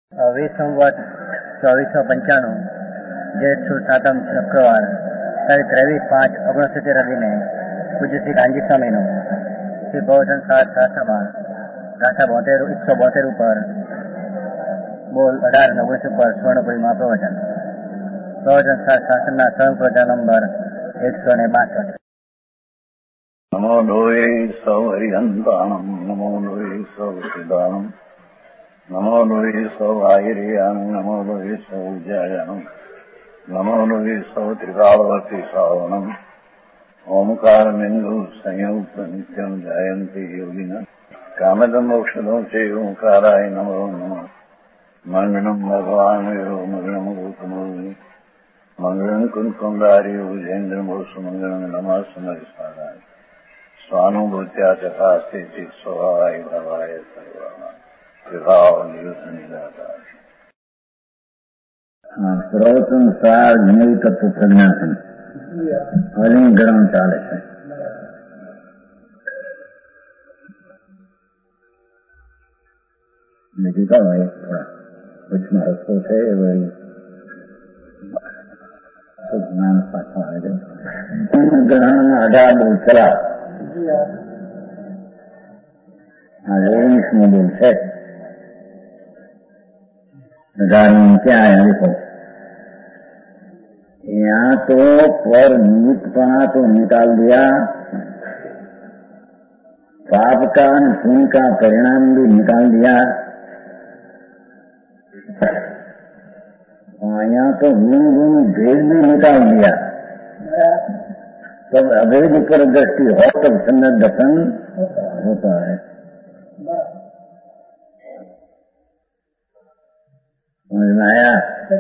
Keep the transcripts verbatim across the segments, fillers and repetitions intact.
વિસંવત ચોવીસો પંચાણું જેઠ સુદ સાતમ શુક્રવાર તારીખ ત્રેવીસ પાંચ ઓગણસિત્તેર અધીને પૂજ્ય શ્રી કાંજી સ્વામીનું શ્રી બહુજન સાત શાસ્ત્રમાં ગાથા બોતેર એકસો બોતેર ઉપર બોલ અઢાર ઓગણીસ ઉપર સ્વર્ણપુરીમાં પ્રવચન બહુજન સાત શાસ્ત્રના સ્વયં પ્રવચન નંબર એકસો ને બાસઠ. નમો લોહી સૌ હરિહંતાણમ નમો લોહી સૌ સિદ્ધાણમ નમો લોહી સૌ આયર્યાણમ નમો લોહી સૌ ઉજ્જાયણમ નમો લોહી સૌ ત્રિકાળવતી શ્રાવણમ ઓમકાર બિંદુ સંયુક્ત નિત્યમ જાયંતિ યોગિના કામદમ મોક્ષદો છે ઓંકારાય નમો નમઃ મંગળમ ભગવાન મંગળમ ગૌતમોની મંગળમ કુંકુંડારી વિજેન્દ્રમોષ મંગળમ નમઃ સમરિસારાય स्वानुभूत्या चकास्ते चित स्वभावाय भवाय सर्वाना विभाव नियुद्ध निराकार. प्रवचन सार ज्ञेय तत्व प्रज्ञासन हरिंग गरम चाले છે. મેં કીધા ભાઈ વચમાં રસ્તો છે એ ભાઈ જ્ઞાન પાછા આવે છે ગ્રહણ અઢાર બહુ ચલા ઓગણીસમો બોલ છે. हजारों क्या है देखो, यहाँ तो पर निमित्तपना तो निकाल दिया, पाप का पुण्य का परिणाम भी निकाल दिया. यहाँ तो गुण गुण भेद भी निकाल दिया. तब अभेद पर दृष्टि हो तब संगत दर्शन होता है. समझ में आया?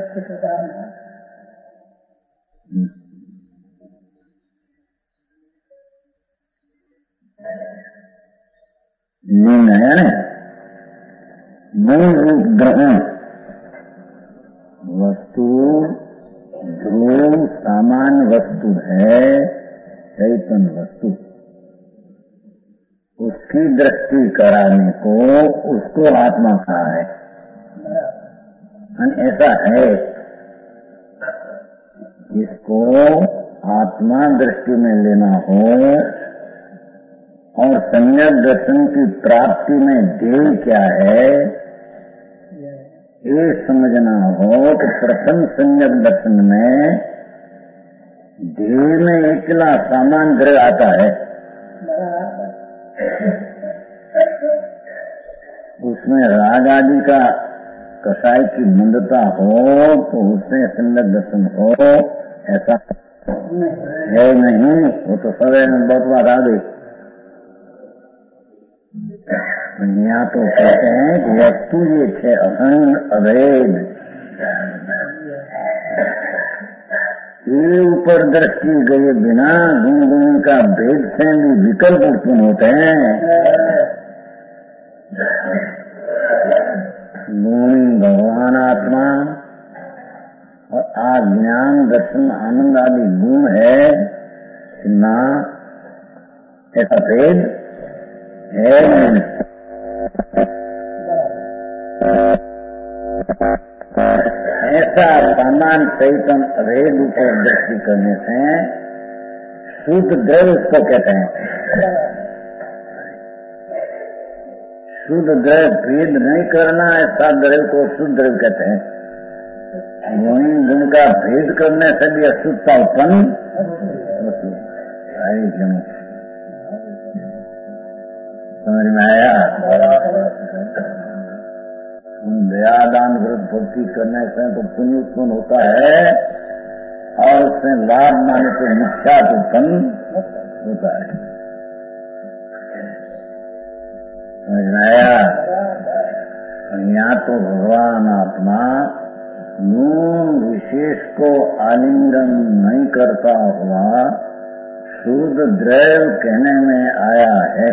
नींद आया ना? मूल रूप ग्रहण वस्तु ध्रुव सामान्य वस्तु है, चैतन्य वस्तु. उसकी दृष्टि कराने को उसको आत्मा कहा है. ऐसा है जिसको आत्मा दृष्टि में लेना हो और सम्यक दर्शन की प्राप्ति में ध्येय क्या है ये समझना हो तो प्रथम सम्यक दर्शन में ध्येय में इतना सामान ग्रह आता है. उसमें राग आदि का कसाई की मंदता हो तो उससे सम्यक दर्शन हो, ऐसा है नहीं. वो तो सवेरे में बहुत बार आ गई. यहाँ तो कहते हैं कि वस्तु ये है अखंड अभेद. ये ऊपर दृष्टि गए बिना गुण गुण का भेद से भी विकल्प उत्पन्न होते हैं. गुणी भगवान आत्मा और आज्ञान दर्शन आनंद आदि गुण है ना, ऐसा भेद है नहीं. ऐसा सामान चैतन अभेद ऊपर दृष्टि करने से शुद्ध द्रव्य उसको कहते हैं. शुद्ध द्रव्य भेद नहीं करना, ऐसा द्रव्य को शुद्ध द्रव्य कहते हैं. वही गुण का भेद करने से भी अशुद्धता उत्पन्न होती है. समझ में आया? दयादान व्रत भक्ति करने से तो पुण्य उत्पन्न होता है और उससे लाभ माने तो मिथ्या उत्पन्न होता है. यहाँ तो भगवान आत्मा गुण विशेष को आलिंगन नहीं करता हुआ शुद्ध द्रव्य कहने में आया है.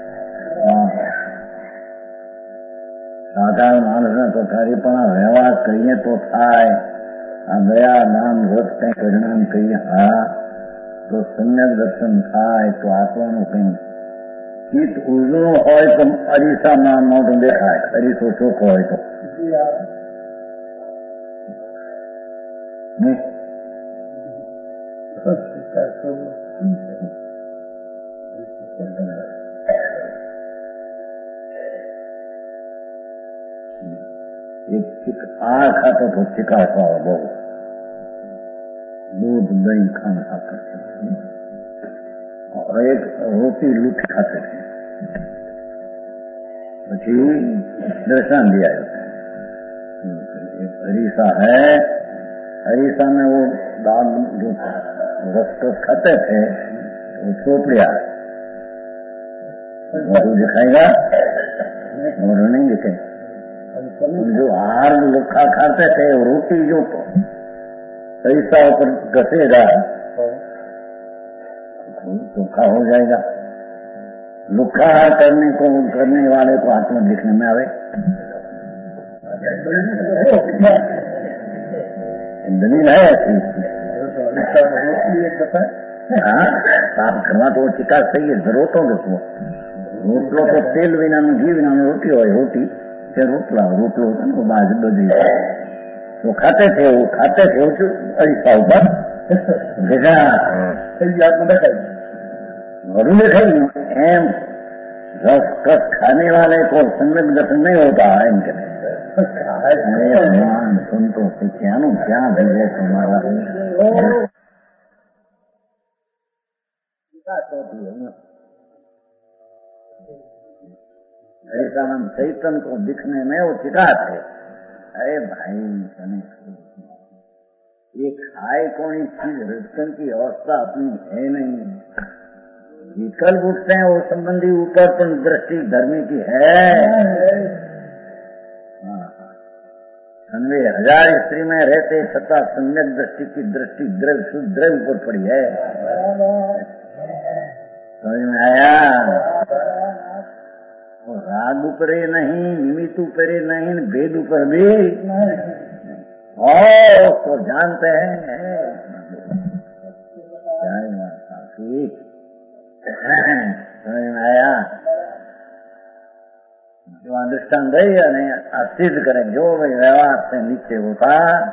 साधारण मानस ने तो कार्यपणा व्यवहार कहिए तो थाय आ दया दान व्रत कई परिणाम कहिए हा तो सम्यक दर्शन थाय तो आत्मा नु कई ચિત્ત ઉજળું હોય તો અરીસામાં મોઢું દેખાય. અરીસો ચોખ્ખો હોય તો एक आड़ खाता तो चिका हुआ बहुत दूध दही खाना खाते थे और एक रोटी लूट खाते थे। પછી दर्शन दिया जाता है। एक हरीसा है, हरीसा में वो दाल जो रस रस खाते थे वो चोपड़िया वो दिखाएगा और नहीं दिखे। जो आहार लोग खाते थे रोटी जो पैसा ऊपर घसेगा धोखा हो जाएगा। लुखा करने को करने वाले को हाथ में लिखने में आवे दलील है ऐसी। हाँ साफ करवा तो चिका सही है जरूरतों दो रोटलो तो तेल विना घी विना रोटी हो रोटी रोटला रोटलो होता ना बाज बदी वो खाते थे वो खाते थे वो ऐसा ऊपर देखा और देखाई एम रस कस खाने वाले को सम्यक दर्शन नहीं होता है इनके भगवान सुन तो क्या नो क्या भेजे तुम्हारा ऐसा हम चैतन को दिखने में वो चिकात है। अरे भाई ये खाए कौन चीज हृदय की अवस्था अपनी है नहीं। विकल्प उठते हैं वो संबंधी ऊपर पर दृष्टि धर्मी की है। संवे हजार स्त्री में रहते सत्ता सम्यक दृष्टि की दृष्टि द्रव्य शुद्ध द्रव्य पर पड़ी है। समझ में आया? राग ऊपरे नहीं निमित्त ऊपरे नहीं भेद ऊपर भी और तो जानते हैं समझ में आया? जो अंडरस्टैंड है या नहीं सिद्ध करें जो व्यवहार से नीचे होता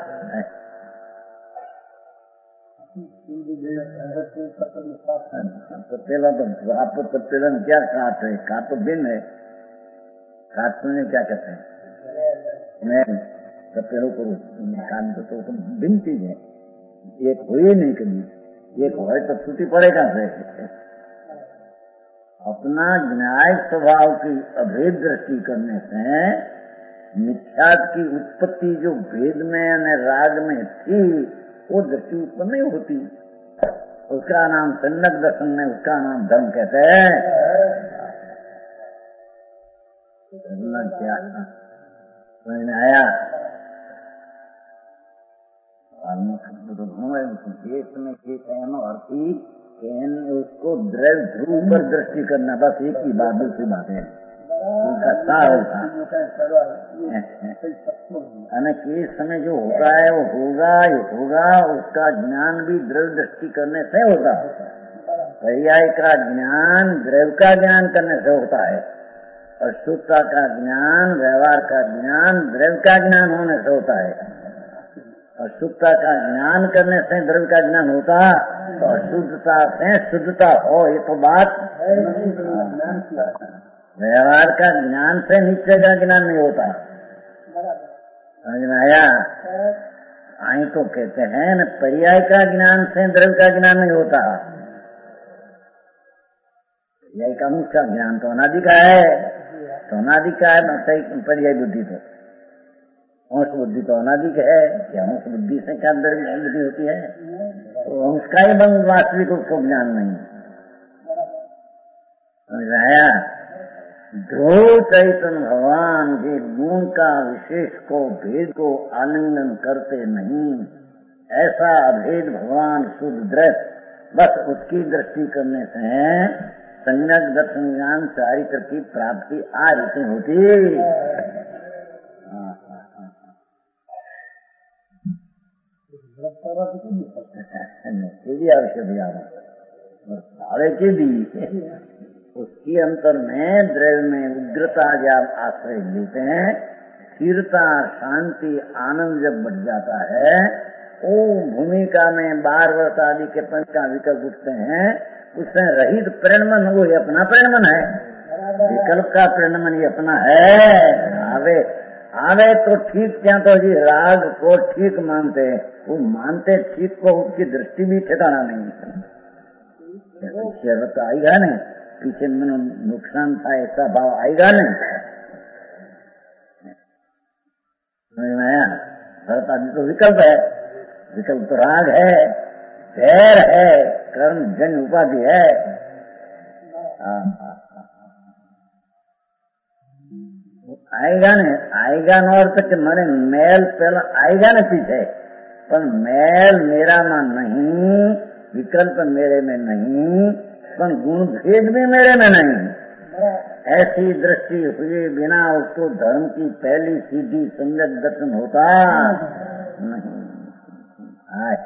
तो पहला तो आप तो पहला क्या काट है काट तो बिन है काट सुनने क्या कहते हैं मैं कपेड़ों को कान को तो बिन चीज है एक हो ही नहीं कभी एक हो तो छुट्टी पड़ेगा से अपना न्याय स्वभाव की अभेद दृष्टि करने से मिथ्यात की उत्पत्ति जो भेद में यानी राग में थी वो दृष्टि उत्पन्न नहीं होती। उसका नाम सम्यक दर्शन में उसका नाम धर्म कहते हैं। क्या समझ में आया? उसको द्रव्य ध्रुव पर दृष्टि करना बस एक ही बात दूसरी बात है उनका सार होता है। समय जो होता है वो होगा ये होगा उसका ज्ञान भी द्रव्य दृष्टि करने से होता है। पर्याय का ज्ञान द्रव्य का ज्ञान करने से होता है और शुद्धता का ज्ञान व्यवहार का ज्ञान द्रव्य का ज्ञान होने से होता है। और शुद्धता का ज्ञान करने से द्रव्य का ज्ञान होता तो अशुद्धता से शुद्धता हो ये तो बात व्यवहार का ज्ञान से नीचे का ज्ञान नहीं होता। समझ में आया? आई तो कहते हैं न पर्याय का ज्ञान से द्रव्य का ज्ञान नहीं होता। पर्याय का मुख्य ज्ञान तो अनादि का है तो अनादि का है सही पर्याय बुद्धि तो अंश बुद्धि तो अनादिक है क्या अंश बुद्धि से क्या द्रव्य बुद्धि होती है तो अंश का ही बंद वास्तविक उसको ज्ञान नहीं। समझ में आया? जो चैतन्य भगवान के गुण का विशेष को भेद को आलिंगन करते नहीं ऐसा अभेद भगवान शुद्ध दृष्ट बस उसकी दृष्टि करने से सम्यक दर्शन ज्ञान चारित्र की प्राप्ति आ रीति होती। के दी उसकी अंतर में द्रव्य में उग्रता जब आश्रय लेते हैं स्थिरता शांति आनंद जब बढ़ जाता है वो भूमिका में बार वर्ष आदि के पंच का विकल्प उठते हैं, उसमें रहित प्रणमन वो अपना प्रणमन है, विकल्प का प्रणमन ये अपना है। आवे आवे तो ठीक, क्या तो जी राग को ठीक मानते, वो मानते ठीक को उसकी दृष्टि भी ठिकाना नहीं। तो आएगा नहीं, पीछे मनो नुकसान था ऐसा भाव आएगा नहीं। समझ में आया? भरत आदि तो विकल्प है, विकल्प तो राग है, जहर है, कर्म जन उपाधि है। आएगा न आएगा न और तक मरे मैल पहला आएगा न पीछे, पर मैल मेरा में नहीं, विकल्प मेरे में नहीं, पर गुण भेद भी मेरे में नहीं। ऐसी दृष्टि हुए बिना उसको धर्म की पहली सीधी सम्यक दर्शन होता नहीं। आए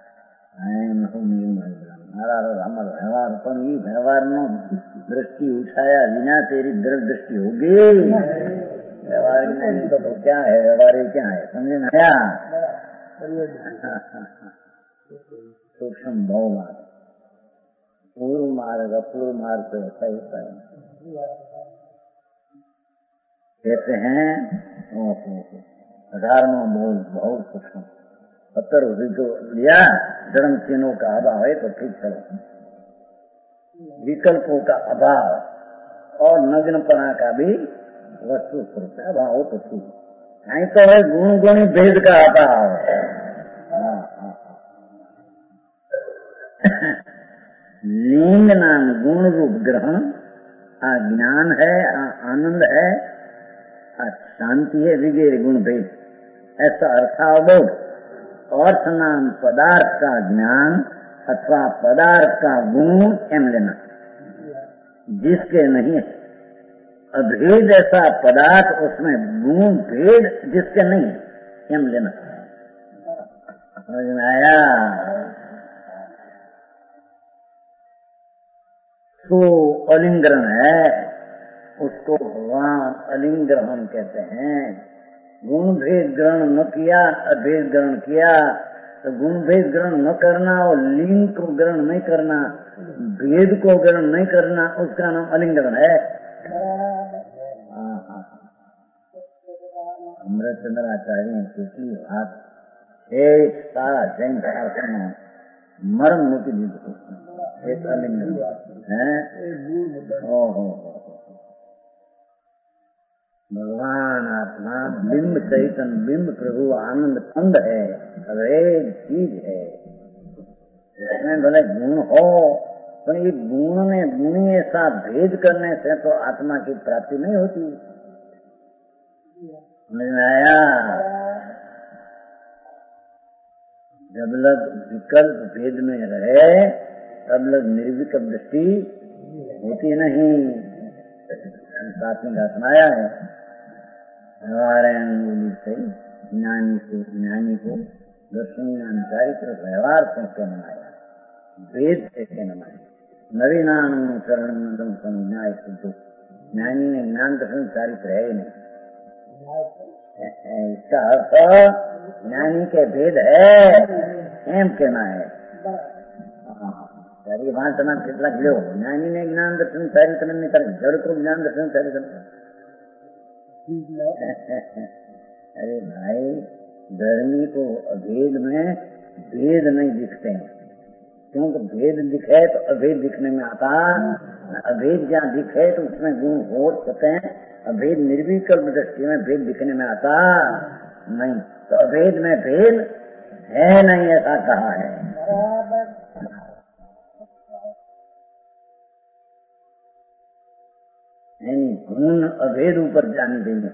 हमारा व्यवहार पर ही व्यवहार नो दृष्टि उठाया बिना तेरी दृढ़ दृष्टि होगी। व्यवहार में तो क्या है, व्यवहार क्या है, समझे ना? क्या सूक्ष्म भाव मार्ग, पूर्व मार्ग, अपूर्व मार्ग तो ऐसा ही होता है। कहते हैं अठारहवां बोल बहुत सूक्ष्म पत्थर तो लिया, जन्म चिन्हों का अभाव है तो ठीक चलो, विकल्पों का अभाव और नग्नपना का भी वस्तु स्वरूप अभाव हो तो ठीक, नहीं तो है गुण गुणी भेद का अभाव। लिंग नाम गुण रूप ग्रहण अज्ञान है, आनंद है, शांति है, विगेर गुण भेद, ऐसा अर्थावबोध। अर्थ नाम पदार्थ का ज्ञान अथवा पदार्थ का गुण एम लेना, जिसके नहीं है अभेद ऐसा पदार्थ, उसमें गुण भेद जिसके नहीं है एम लेना। समझ में आया? तो अलिंग्रहण है, उसको भगवान अलिंग्रहण कहते हैं। गुण भेद ग्रहण न किया, अभेद ग्रहण किया, तो गुण भेद ग्रहण न करना और लिंग को ग्रहण नहीं करना, भेद को ग्रहण नहीं करना, उसका नाम अलिंग्रहण है। अमृतचंद्राचार्य की बात एक सारा जैन शासन में मर्म मोटी दी एक अलिंग्रहण है। ओहो भगवान आत्मा बिंब चैतन बिंब प्रभु आनंद कंद है, हर एक चीज है। इसमें भले गुण हो, पर ये गुण में गुणी ऐसा भेद करने से तो आत्मा की प्राप्ति नहीं होती। समझ में आया? जब लग विकल्प भेद में रहे तब लग निर्विकल्प दृष्टि होती नहीं। प्राथमिक आत्माया है व्यवहार से ज्ञानी को ज्ञानी को दर्शन ज्ञान चारित्र व्यवहार से कहना आया, वेद से कहना आया। नवीनान चरण न्याय शुद्ध, ज्ञानी में ज्ञान दर्शन चारित्र है ही नहीं। इसका अर्थ ज्ञानी के भेद है एम कहना है। वासना कितना लो ज्ञानी ने ज्ञान दर्शन चारित्र नहीं कर, जड़ को ज्ञान दर्शन चारित्र। अरे भाई धर्मी को अभेद में भेद नहीं दिखते हैं, क्योंकि भेद दिखे तो अभेद दिखने में आता, अभेद जहाँ दिखे तो उसमें गुण हो सकते हैं। अभेद निर्विकल्प दृष्टि में भेद दिखने में आता नहीं, तो अभेद में भेद है नहीं ऐसा कहा है। नहीं गुण अभेद ऊपर जाने देंगे।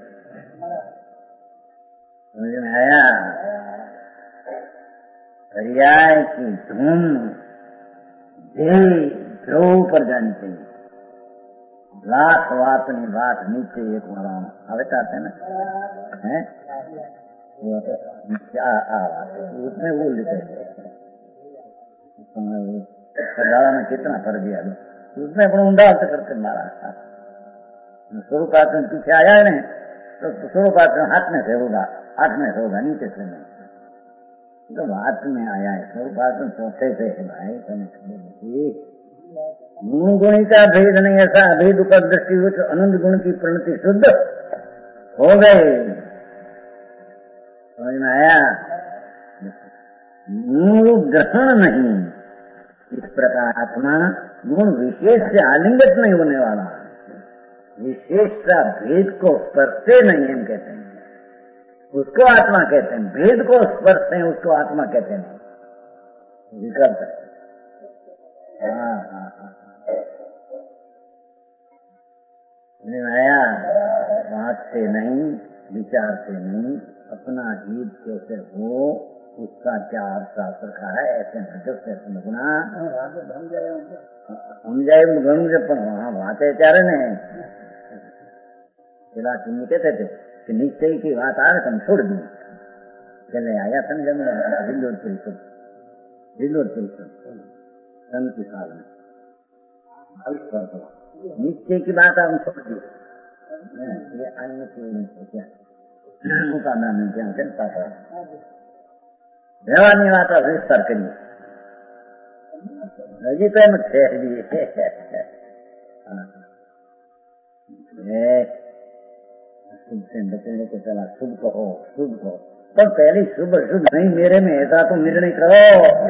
समझ में आया? पर्याय की धुन ध्रुव पर जानी चाहिए। लाख वात नहीं बात नीचे एक वाला आवे कहते हैं ना, है क्या उसमें वो लिखे सरदारा में कितना कर दिया, उसमें अपना ऊंडा अर्थ करके मारा। स्वरूपात में पीछे आया है नहीं तो स्वरूपात में हाथ में से होगा, हाथ में से होगा, नीचे से नहीं। तो बात में आया है स्वरूपात्म चौथे से है भाई तने गुण गुणी का भेद नहीं, ऐसा अभेद पर दृष्टि हुई तो अनंत गुण की प्रणति शुद्ध हो गए। समझ में आया? मूल ग्रहण नहीं, इस प्रकार आत्मा गुण विशेष से आलिंगित नहीं होने वाला, विशेषता भेद को स्पर्शे नहीं हम कहते हैं, उसको आत्मा कहते हैं। भेद को स्पर्श है उसको आत्मा कहते हैं, विकल्प है। हाँ हाँ हाँ आया, बात से नहीं, विचार से नहीं, अपना हित कैसे हो उसका क्या शास्त्र का है, ऐसे से समझना સમજાય ઘણું છે, પણ હા વાતે ત્યારે ને પેલા સિંહ કહેते थे कि निश्चय की बात आए तो हम छोड़ दी। चले आया समझ में विलोद परिषद विलोद परिषद सन की साल में निश्चय की बात हम छोड़ दी। ये अन्य की क्या उपादान क्या करता था વ્યવહારની વાત વિસ્તાર કરીએ હજી તો એમ છે शुभ से बचने के पहला शुभ कहो शुभ कहो, तो पहले शुभ शुभ नहीं मेरे में ऐसा तो निर्णय करो।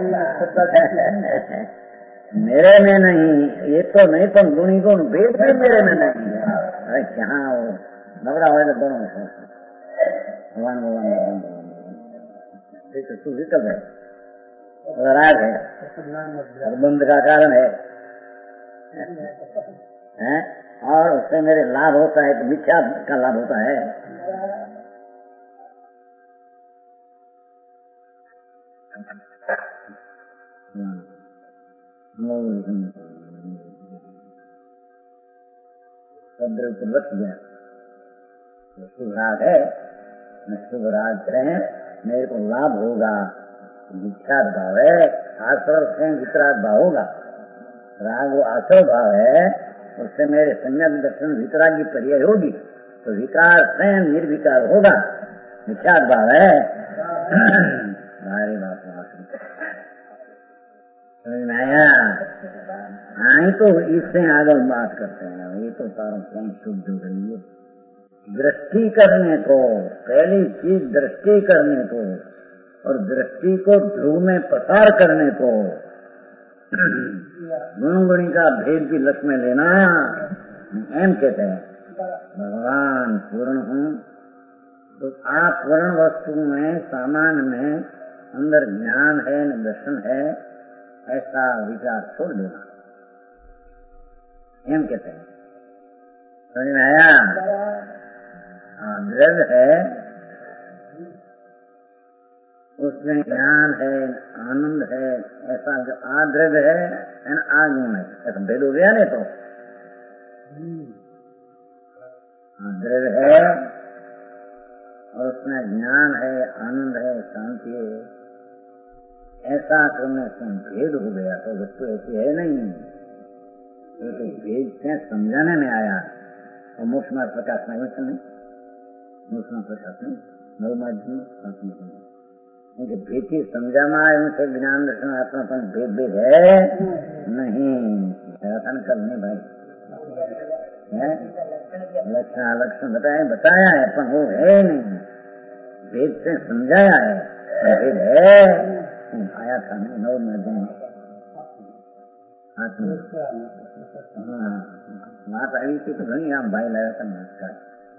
मेरे में नहीं ये तो नहीं, पर गुणी गुण भेद भी मेरे में नहीं। अरे क्या हो नवरा हो दोनों भगवान भगवान तू विकल्प है, राग है, बंध का कारण है, है? और उससे मेरे लाभ होता है तो मिथ्या का लाभ होता है। सद्र को बच गया शुभ राग है, मैं शुभ राग करें मेरे को लाभ होगा, विख्यात भाव है, आश्रव से वितराग भाव होगा। राग वो आश्रव भाव है, उससे मेरे संज्ञा दर्शन वितरागी पर्याय होगी, तो विकार स्वयं निर्विकार होगा, विख्यात भाव है। हमारी बात समझ में आया? आई तो इससे आगे बात करते हैं, ये तो सारा स्वयं शुद्ध हो रही है। दृष्टि करने को, पहली चीज दृष्टि करने को, और दृष्टि को ध्रुव में प्रसार करने को, गुण गुणी का भेद की लक्ष्य में लेना एम कहते हैं। भगवान पूर्ण हूँ तो आप पूर्ण वस्तु में सामान में अंदर ज्ञान है न दर्शन है, ऐसा विचार छोड़ देना एम कहते हैं। समझ में आया? द्रव्य है उसमें ज्ञान है आनंद है, ऐसा जो आद्रव्य है एंड आगुण है, ऐसा भेद हो गया नहीं तो द्रव्य है और उसमें ज्ञान है आनंद है शांति है, ऐसा करने से भेद हो गया तो वस्तु ऐसी है नहीं। तो भेद से समझाने में आया और मोक्ष मार्ग प्रकाश नहीं नहीं मोक्ष मार्ग प्रकाश नहीं नव माध्यम क्योंकि भेद की समझा में आए उनसे ज्ञान दर्शन आत्मा पर भेद भेद है नहीं। कल नहीं भाई लक्षण लक्षण बताए बताया है पर वो है नहीं, भेद से समझाया है भेद है आया था नहीं नव माध्यम बात आई थी तो घनी आम भाई लाया था नमस्कार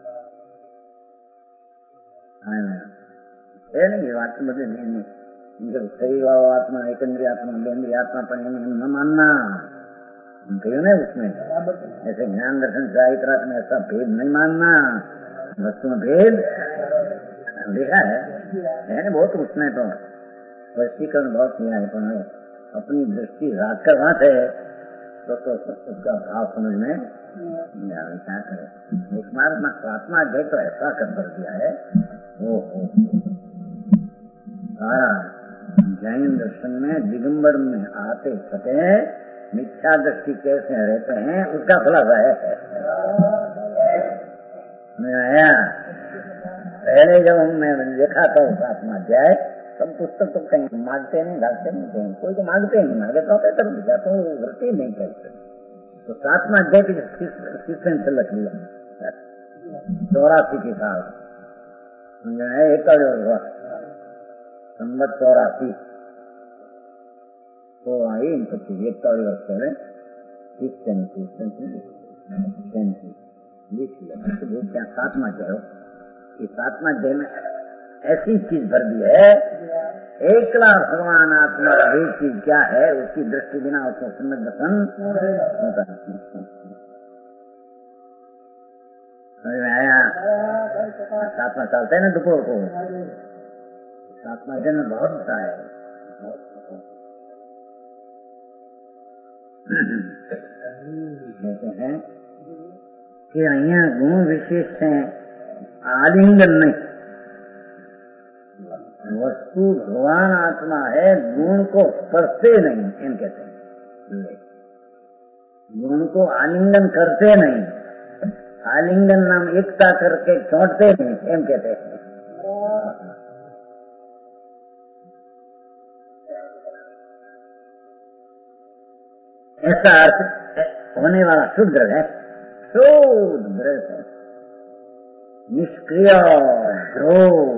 है नहीं बात तो बदले नहीं शरीर वाला आत्मा एकंद्रीय आत्मा बेंद्रीय आत्मा पर न मानना कहो ना उसमें ऐसे ज्ञान दर्शन चारित्र में ऐसा भेद नहीं मानना, वस्तु में भेद देखा है, है ना बहुत उसमें तो स्पष्टीकरण बहुत किया है, पर अपनी दृष्टि रात कर वहां से तो, तो उसका भाव समझ में क्या करे। एक मार्ग में आत्मा गए तो ऐसा कर कर दिया है वो सारा जैन दर्शन में दिगंबर में आते छते मिथ्या दृष्टि कैसे रहते हैं उसका खुलासा है। पहले जब हमने देखा था उस आत्मा अध्याय सब पुस्तक तो कहीं मांगते नहीं, घालते नहीं, कहीं कोई तो मांगते नहीं, मांगे तो होते तब दिखा तो वृत्ति नहीं करते। तो सातवां अध्याय की सीक्वेंस से लग लिया चौरासी की साल एक हुआ संबत चौरासी तो आई પછી એકતાલીસ વર્ષ पहले क्या सातवां अध्याय हो, ये सातवां अध्याय में ऐसी चीज भर दी है, एकला भगवान आत्मा एक चीज क्या है उसकी दृष्टि बिना उसको सम्यक दर्शन होता है। आया सातवां चलते है ना दोपहर को, सातवां अध्याय में बहुत होता है। कहते हैं कि અહીંયા ગુણ વિશેષ છે, આલિંગન नहीं, वस्तु भगवान आत्मा है, गुण को स्पर्शते नहीं, एम कहते हैं। गुण को आलिंगन करते नहीं, आलिंगन नाम एकता करके छोड़ते नहीं, एम कहते हैं। ऐसा अर्थ होने वाला शुद्र है, शुद्र है, निष्क्रिय ध्रुव।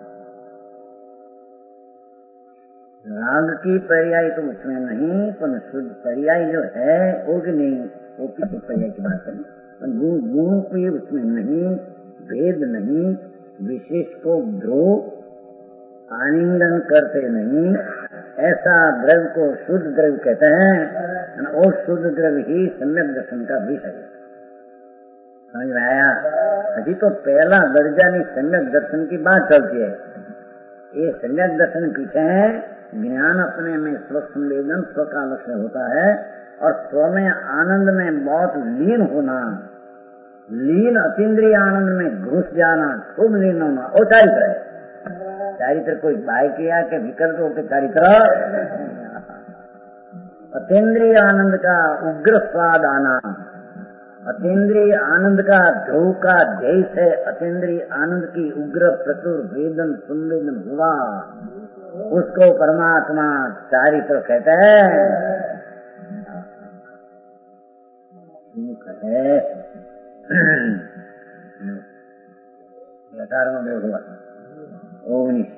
राग की पर्याय तो उसमें नहीं, पर शुद्ध पर्याय जो है वो भी नहीं, वो किसी पर्याय की बात है। गुण गुण भी उसमें नहीं, भेद नहीं, विशेष को ध्रुव आलिंगन करते नहीं, ऐसा द्रव्य को शुद्ध द्रव्य कहते हैं। और शुद्ध द्रव्य ही सम्यक दर्शन का विषय है। समझ में आया? अभी तो पहला दर्जा नहीं, सम्यक दर्शन की बात चलती है। ये सम्यक दर्शन पीछे है, ज्ञान अपने में स्व संवेदन स्व का लक्ष्य होता है, और स्व में आनंद में बहुत लीन होना, लीन अतीन्द्रिय आनंद में घुस जाना, खूब लीन होना, वो चारित्र है। चारित्र कोई बाय किया के विकल्प हो के चारित्र, अतीन्द्रिय आनंद का उग्र स्वाद आना, अतीन्द्रिय आनंद का ध्रुव का जैसे अतीन्द्रिय आनंद की उग्र प्रचुर वेदन संवेदन हुआ, उसको परमात्मा चारित्र कहते हैं। अठारहवां में हुआ ओगनीस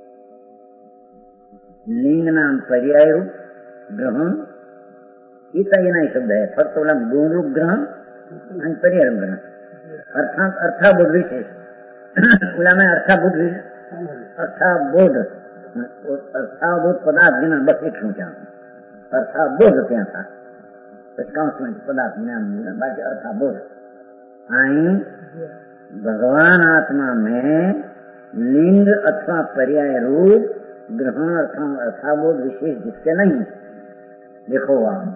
लिंग नाम पर्याय रूप ग्रहण, नहीं शब्द है, फक्त बोला गुण रूप ग्रहण आणि पर्याय रूप ग्रहण, अर्थात अर्थाबोध विशेष बोला में अर्थाबोध अर्थाबोध अर्थाबोध पदार्थ ज्ञान बस एक सोचा, अर्थाबोध क्या था उसमें पदार्थ ज्ञान मिला, बाकी अर्थाबोध आई भगवान आत्मा में लिंग अथवा पर्याय रूप ग्रहण अथवा अर्थाबोध विशेष जिससे नहीं। देखो वहां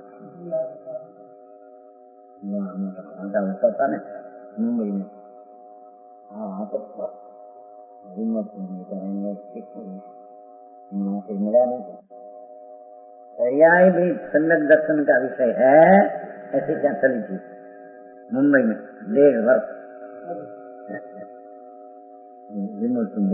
पता नहीं मुंबई में, हाँ तो हिम्मत नहीं करेंगे, मिला नहीं। पर्याय भी सम्यक दर्शन का विषय है, ऐसे क्या चली थी मुंबई में डेढ़ वर्ष विमोल सिंह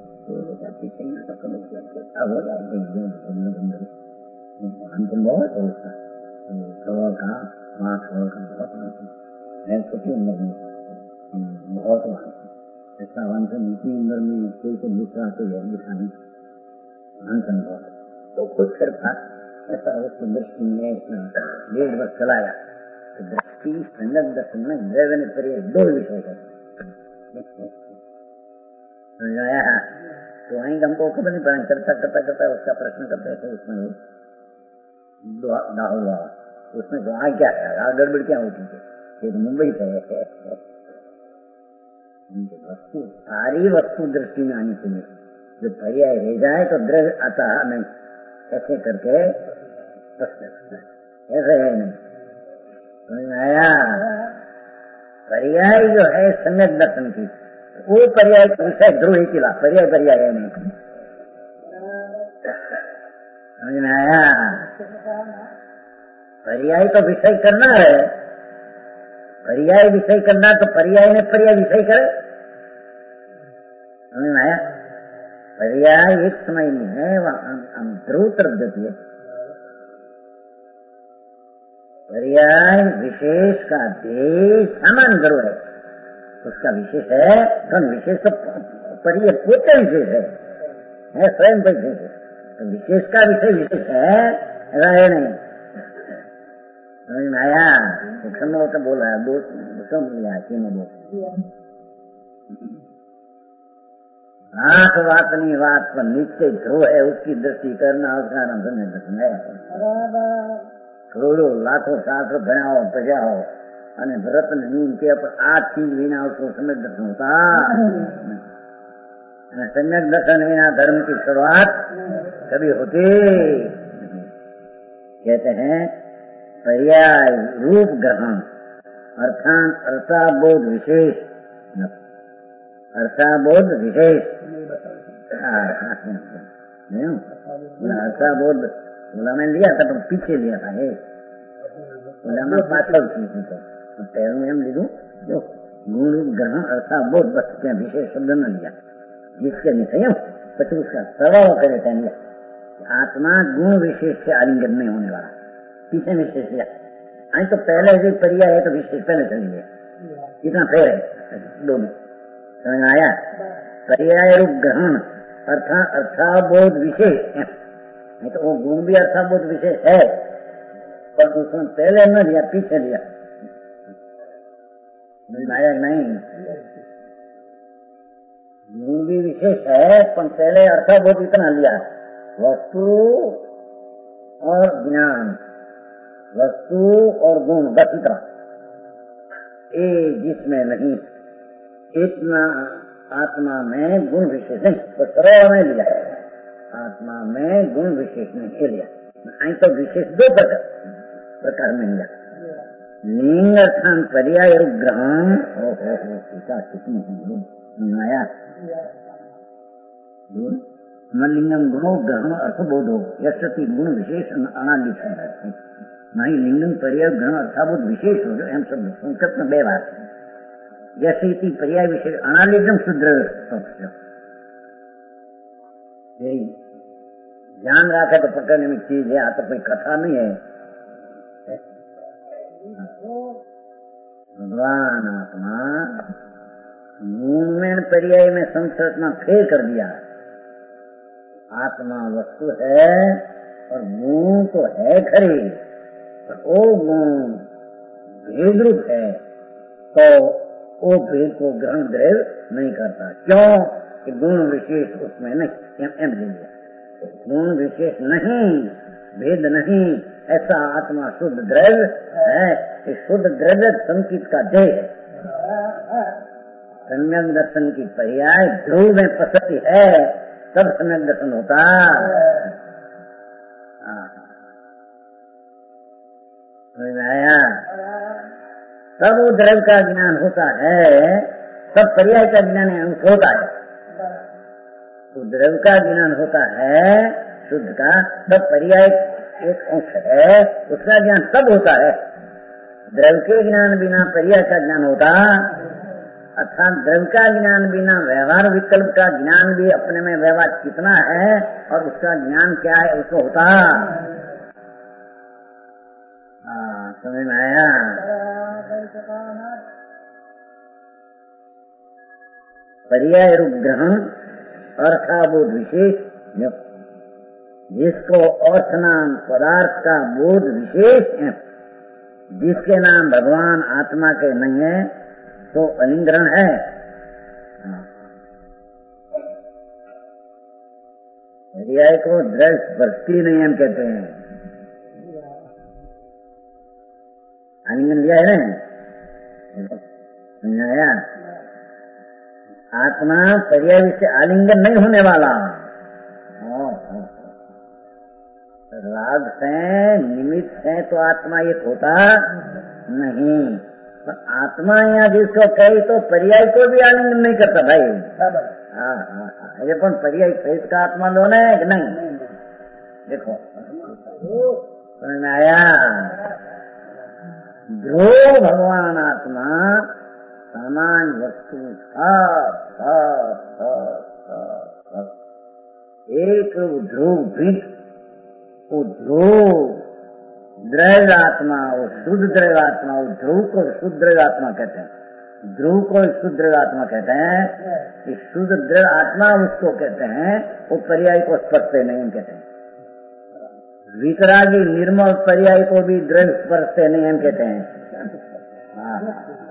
अंतिम बहुत होता सवाल का वहाँ सवाल का बहुत मैं छोटी उम्र में बहुत ऐसा वांछन इतनी उम्र में कोई को दूसरा कोई है दिखाने वांछन बहुत, तो कुछ फिर था ऐसा उसकी दृष्टि में डेढ़ वर्ष चलाया। दृष्टि संगत दर्शन में द्रव्य ने पर्याय दो विषय है, तो वहीं हमको खबर नहीं पड़ा, करता करता करता उसका प्रश्न करते थे, उसमें हुआ उसमें तो आ क्या है, आ गड़बड़ क्या होती है, फिर मुंबई से वस्तु सारी वस्तु दृष्टि में आनी चाहिए, जो पर्याय रह जाए तो द्रव्य आता नहीं, ऐसे करके ऐसे है नहीं। आया पर्याय जो है सम्यक दर्शन की, वो पर्याय का विषय ध्रुव ही किला, पर्याय पर्याय है नहीं। समझ में आया? पर्याय तो विषय करना है, पर्याय विषय करना तो पर्याय ने पर्याय विषय करे। समझ में आया? पर्याय एक समय में है, वह ध्रुव तरफ जाती है। पर्याय विशेष का देश समान ध्रुव है, उसका विशेष है, कौन विशेष तो पर्याय पोते विशेष है, है स्वयं पर विशेष है, तो विशेष का विषय विशेष है, ऐसा है नहीं। समझ में आया? समझो तो बोल रहा है, दो समझ लिया कि मैं बोल आठ बात नहीं, बात पर निश्चय ध्रुव है, उसकी दृष्टि करना उसका नाम समय दर्शन है। करोड़ों लाखों शास्त्र बनाओ बजाओ અને વ્રત ને નીમ કે આ ચીજ વિના उसको सम्यक दर्शन होता, सम्यक दर्शन विना धर्म की शुरुआत कभी होती। कहते हैं पर्याय रूप ग्रहण अर्थात अर्थाबोध विशेष, अर्थाबोध विशेष, अर्थाबोध बोला मैं लिया था पर पीछे लिया था, ये बोला मैं पाछल थी तो पैर में हम लीधु जो गुण ग्रहण अर्थाबोध बस क्या विशेष शब्द न लिया, जिसके निश्चय પછી उसका प्रभाव करे टाइम लिया। आत्मा गुण विशेष से आलिंगन नहीं होने वाला, पीछे विशेष लिया। आई तो पहले जो पर्याय है तो विशेष पहले चल लिया, इतना फेर है दो में। समझ में आया? पर्याय रूप ग्रहण अर्थात अर्थाबोध विशेष, नहीं तो वो गुण भी अर्थाबोध विशेष है, पर उसने पहले न लिया, पीछे लिया। आया नहीं, गुण भी विशेष है पर पहले अर्थाबोध इतना लिया, वस्तु और ज्ञान, वस्तु और गुण बस इतना, ये जिसमें नहीं, इतना आत्मा में गुण विशेष नहीं, तो सर्व में लिया, आत्मा में गुण विशेष नहीं लिया। आई तो विशेष दो प्रकार में लिया, लिंग अर्थान पर्याय रूप ग्रहण। ओहो हो सीता कितनी आया न लिंगम गुणो ग्रहण अर्थबोधो यशति गुण विशेष अनालित है, नहीं लिंगम पर्याय ग्रहण अर्थाबोध विशेष हो एम शब्द संस्कृत में बे बात यशि पर्याय विशेष अनालितम शुद्ध यही ध्यान रखा तो पकड़ने में चीज है, आ तो कोई कथा नहीं है। भगवान आत्मा गुण में पर्याय में संस्कृत में फेर कर दिया, आत्मा वस्तु है और गुण तो है खरी, पर वो गुण भेद रूप है तो वो भेद को ग्रहण द्रव्य नहीं करता। क्यों? कि गुण विशेष उसमें नहीं, एम एम लिया गुण विशेष नहीं, भेद नहीं, ऐसा आत्मा शुद्ध द्रव्य है। इस शुद्ध द्रव्य संकित का देह है। सम्यक दर्शन की पर्याय ध्रुव में प्रसति है, तब सम्यक दर्शन होता। आया तब वो द्रव्य का ज्ञान होता है, तब पर्याय का ज्ञान होता है। तो द्रव्य का ज्ञान होता है शुद्ध का, तब पर्याय एक अंश है, उसका ज्ञान तब होता है। द्रव्य के ज्ञान बिना पर्याय का ज्ञान होता, अर्थात द्रव्य का ज्ञान बिना व्यवहार विकल्प का ज्ञान भी अपने में व्यवहार कितना है और उसका ज्ञान क्या है उसको होता। हाँ समझ में आया? पर्याय रूप ग्रहण अर्थाबोध विशेष, जिसको अर्थ नाम पदार्थ का बोध विशेष है, जिसके नाम भगवान आत्मा के नहीं है तो अलिंग्रहण है। पर्याय को द्रव्य स्पर्शी नहीं हम कहते हैं, आलिंगन लिया है ना, आत्मा पर्याय से आलिंगन नहीं होने वाला। राग से निमित्त से तो आत्मा एक होता नहीं, तो आत्मा यहाँ जिसको कही तो पर्याय को भी आलिंगन नहीं करता भाई। हाँ हाँ हाँ ये कौन पर्याय सहित का आत्मा लोन है कि नहीं? देखो समझ में आया? जो भगवान आत्मा समान वस्तु एक ध्रुव भी, वो ध्रुव द्रव्य आत्मा, वो शुद्ध द्रव्य आत्मा, वो ध्रुव को शुद्ध द्रव्य आत्मा कहते हैं। ध्रुव को शुद्ध द्रव्य आत्मा कहते हैं। इस शुद्ध द्रव्य आत्मा उसको कहते हैं, वो पर्याय को स्पर्शते नहीं कहते हैं। वितरागी निर्मल पर्याय को भी द्रव्य स्पर्शते नहीं हम कहते हैं। हाँ,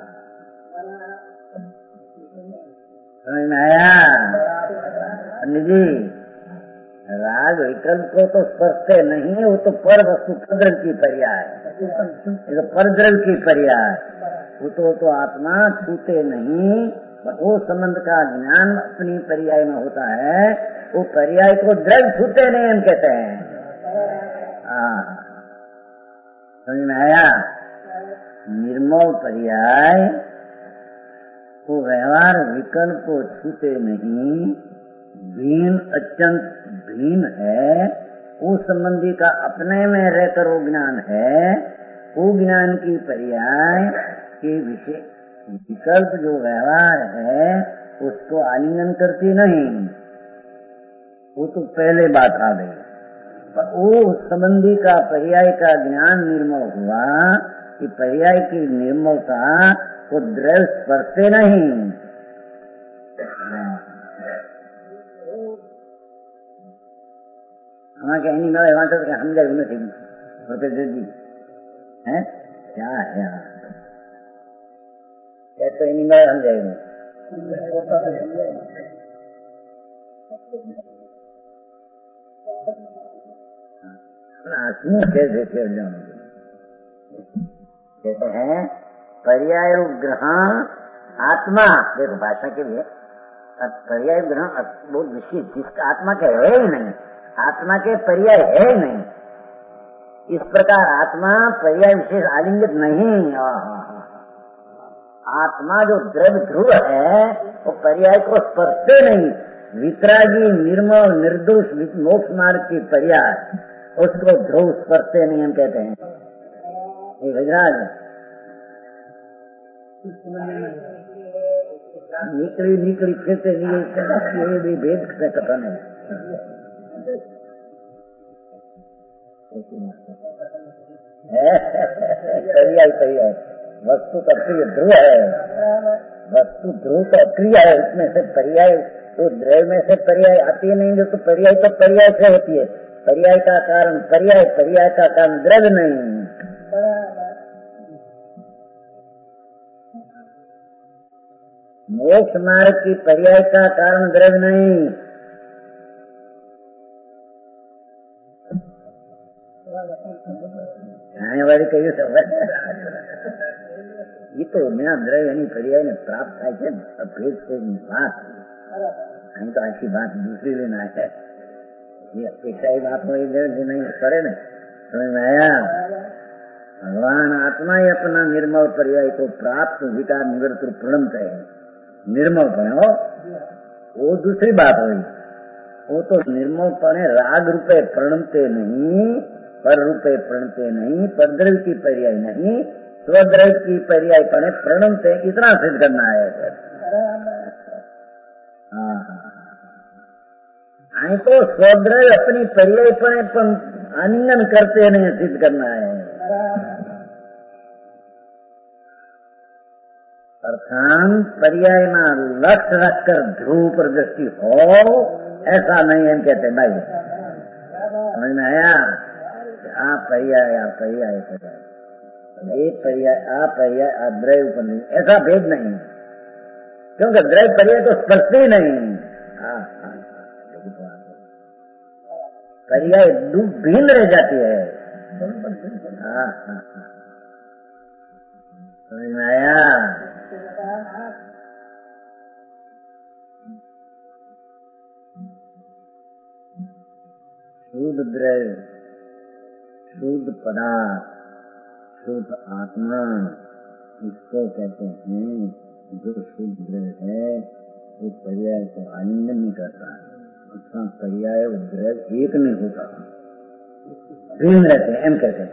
समझ में आया निजी? राग विकल्प को तो स्पर्शते नहीं, वो तो पर वस्तु पद्रव की पर्याय, तो परद्रव की पर्याय, वो तो, तो आत्मा छूते नहीं, वो संबंध का ज्ञान अपनी पर्याय में होता है, वो पर्याय को द्रव्य छूते नहीं हम कहते हैं। हाँ, समझ में आया? निर्मल पर्याय वो व्यवहार विकल्प को छूते नहीं, भीन अत्यंत भीन है, उस संबंधी का अपने में रहकर वो ज्ञान है, वो ज्ञान की पर्याय के विषय विकल्प जो व्यवहार है उसको आलिंगन करती नहीं, वो तो पहले बात आ गई। पर वो संबंधी का पर्याय का ज्ञान निर्मल हुआ कि पर्याय की निर्मलता को द्रव्य स्पर्शते नहीं। हमारे कहनी में वहां तक हम जाए नहीं प्रोफेसर जी हैं क्या है तो इन में हम जाएंगे कैसे खेल जाऊंगे कहते हैं पर्याय ग्रहण आत्मा। देखो भाषा के लिए पर्याय ग्रहण बहुत विशेष, जिसका आत्मा के है ही नहीं, आत्मा के पर्याय है ही नहीं, इस प्रकार आत्मा पर्याय विशेष आलिंगित नहीं। आत्मा जो द्रव्य ध्रुव है वो पर्याय को स्पर्शते नहीं। वितरागी निर्मल निर्दोष मोक्ष मार्ग की पर्याय उसको ध्रुव स्पर्शते नहीं हम कहते हैं। गुजरात निकली निकली फिरते निकली भी भेद से कथा नहीं। पर्याय पर्याय वस्तु का प्रिय ध्रुव है, वस्तु ध्रुव का प्रिय है, उसमें से पर्याय तो द्रव्य में से पर्याय आती नहीं, जो तो पर्याय तो पर्याय से होती है। पर्याय का कारण पर्याय, पर्याय का कारण द्रव्य नहीं। मोक्ष मार्ग की पर्याय का कारण द्रव्य नहीं। आने वाली कही सब ये तो मेरा द्रव्य यानी पर्याय ने प्राप्त થાય છે भेद से बात અહીં तो ऐसी बात दूसरी लेना है। ये अपेक्षा ही बात हुई नहीं करे न समझ में आया। भगवान आत्मा ही अपना निर्मल पर्याय को प्राप्त विकार निवृत्त प्रणमत है। निर्मल पणे हो वो दूसरी बात हुई, वो तो निर्मल पणे राग रूपे प्रणमते नहीं, पर रूपे प्रणते नहीं, पर द्रव्य की पर्याय नहीं, स्वद्रव्य की पर्याय पणे प्रणमते, इतना सिद्ध करना है। हाँ तो स्वद्रव्य अपनी पर्याय पणे पण आलिंगन करते नहीं सिद्ध करना है। अर्थात पर्याय में लक्ष्य रखकर ध्रुव पर दृष्टि हो ऐसा नहीं हम कहते भाई। समझ में आया? आ पर्याय आ पर्याय पर्याय ये पर्याय आ पर्याय आ द्रव्य पर नहीं, ऐसा भेद नहीं, क्योंकि द्रव्य पर्याय तो स्पर्श ही नहीं। हाँ हाँ पर्याय भिन्न रह जाती है। हाँ हाँ समझ में आया? शुद्ध द्रव्य, शुद्ध पदार्थ, शुद्ध आत्मा, इसको कहते हैं। जो शुद्ध द्रव्य है वो पर्याय को आलिंगन नहीं करता है, उसका पर्याय द्रव्य एक नहीं होता, भिन्न रहते हैं। एम कहते हैं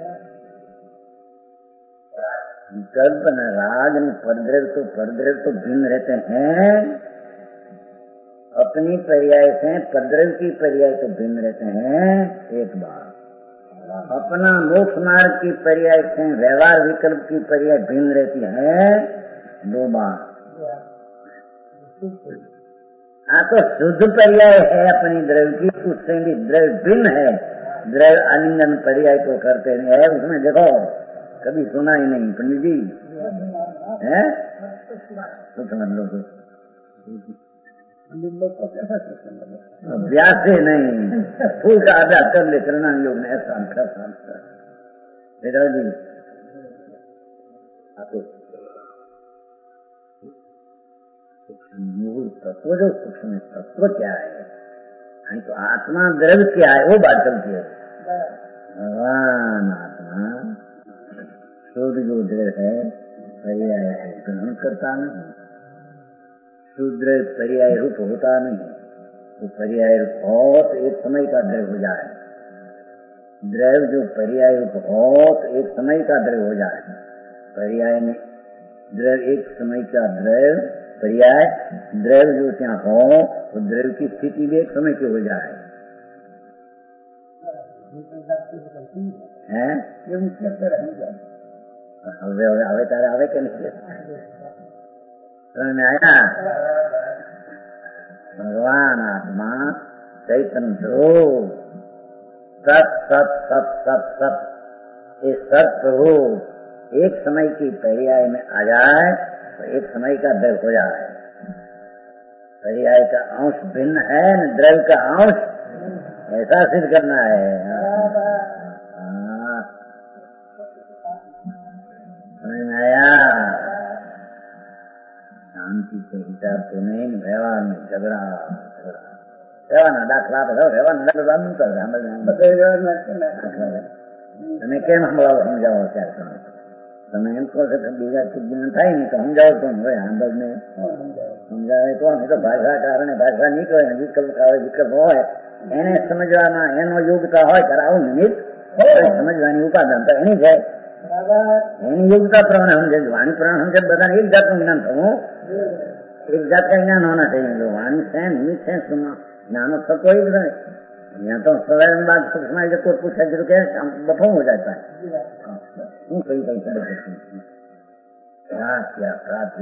विकल्प न राग न परद्रव्य, तो परद्रव्य तो भिन्न रहते हैं अपनी पर्याय से पद्रव की पर्याय तो भिन्न रहते हैं एक बार, अपना मोक्ष मार्ग की पर्याय से व्यवहार विकल्प की पर्याय भिन्न रहती है दो बार। हाँ तो शुद्ध पर्याय है अपनी द्रव्य की, उससे भी द्रव्य भिन्न है। द्रव्य आलिंगन पर्याय तो करते नहीं है, उसमें देखो कभी सुना ही नहीं पंडित जी है तो समझ लो व्यास से नहीं फूल का आधा कर ले चलना योग ने ऐसा जी मूल तत्व जो सूक्ष्म तत्व क्या है, नहीं तो आत्मा द्रव्य क्या है वो बात चलती है। भगवान आत्मा शुद्ध जो द्रव्य है पर्याय ग्रहण करता नहीं, शुद्ध पर्याय रूप होता नहीं, तो पर्याय रूप हो तो एक समय का द्रव्य हो जाए, द्रव्य जो पर्याय रूप हो तो एक समय का द्रव्य हो जाए। पर्याय में द्रव्य एक समय का द्रव्य, पर्याय द्रव्य जो क्या हो तो द्रव्य की स्थिति भी एक समय की हो जाए हैं। आवे तारे आवे के नहीं समझ में आया। भगवान आत्मा चैतन्य स्वरूप सत सत सत सत सत ये सत प्रभु एक समय की पर्याय में आ जाए तो एक समय का द्रव्य हो जाए। पर्याय का अंश भिन्न है न द्रव्य का अंश, ऐसा सिद्ध करना है। समझ में आया। शांति से हिसाब तो नहीं, व्यवहार में झगड़ा झगड़ा વ્યવહારના દાખલા આપે, વ્યવહારના દાખલા આમ કરે તમે કેમ સંભળાવો સમજાવો ત્યારે તમે તમે એમ કહો છો કે બીજા જ્ઞાન થાય ને તો સમજાવો કોણ હોય સાંભળ ને સમજાવે કોણ? તો ભાષા કારણે ભાષા નીકળે ને વિકલ્પ આવે વિકલ્પ હોય એને સમજવામાં એનો યોગ્યતા હોય ત્યારે આવું નિમિત્ત સમજવાની ઉપાદાન તો એની છે, એની યોગ્યતા પ્રમાણે સમજે। વાણી પ્રમાણે સમજે બધાને એક જાતનું જ્ઞાન થવું, एक जात का ज्ञान होना चाहिए। जो वाणी से निमित्त से सुना ज्ञान सब कोई नहीं, यहाँ तो सवाल बात सूक्ष्म जब कोई पूछा जो क्या बफो हो जाता है। कई कई तरह क्या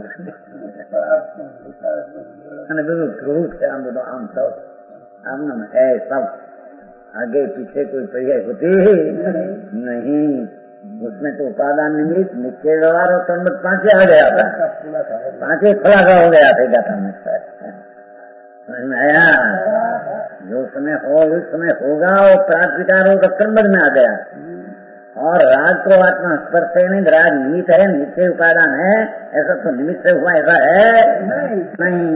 प्राप्त आम बोलो आम सब आम न है सब आगे पीछे कोई पर्याय होती नहीं, उसमें तो उपादान निमित्त निश्चय व्यवहार और संबंध पांचे आ गया था, पांचे खुलासा हो गया था गाथा में। समझ में आया। जो समय हो उस समय होगा और प्राप्त विकार हो तो संबंध में आ गया। और राग को आत्मा स्पर्श से नहीं, राग निमित्त है, निश्चय उपादान है, ऐसा तो निमित्त से हुआ ऐसा है नहीं।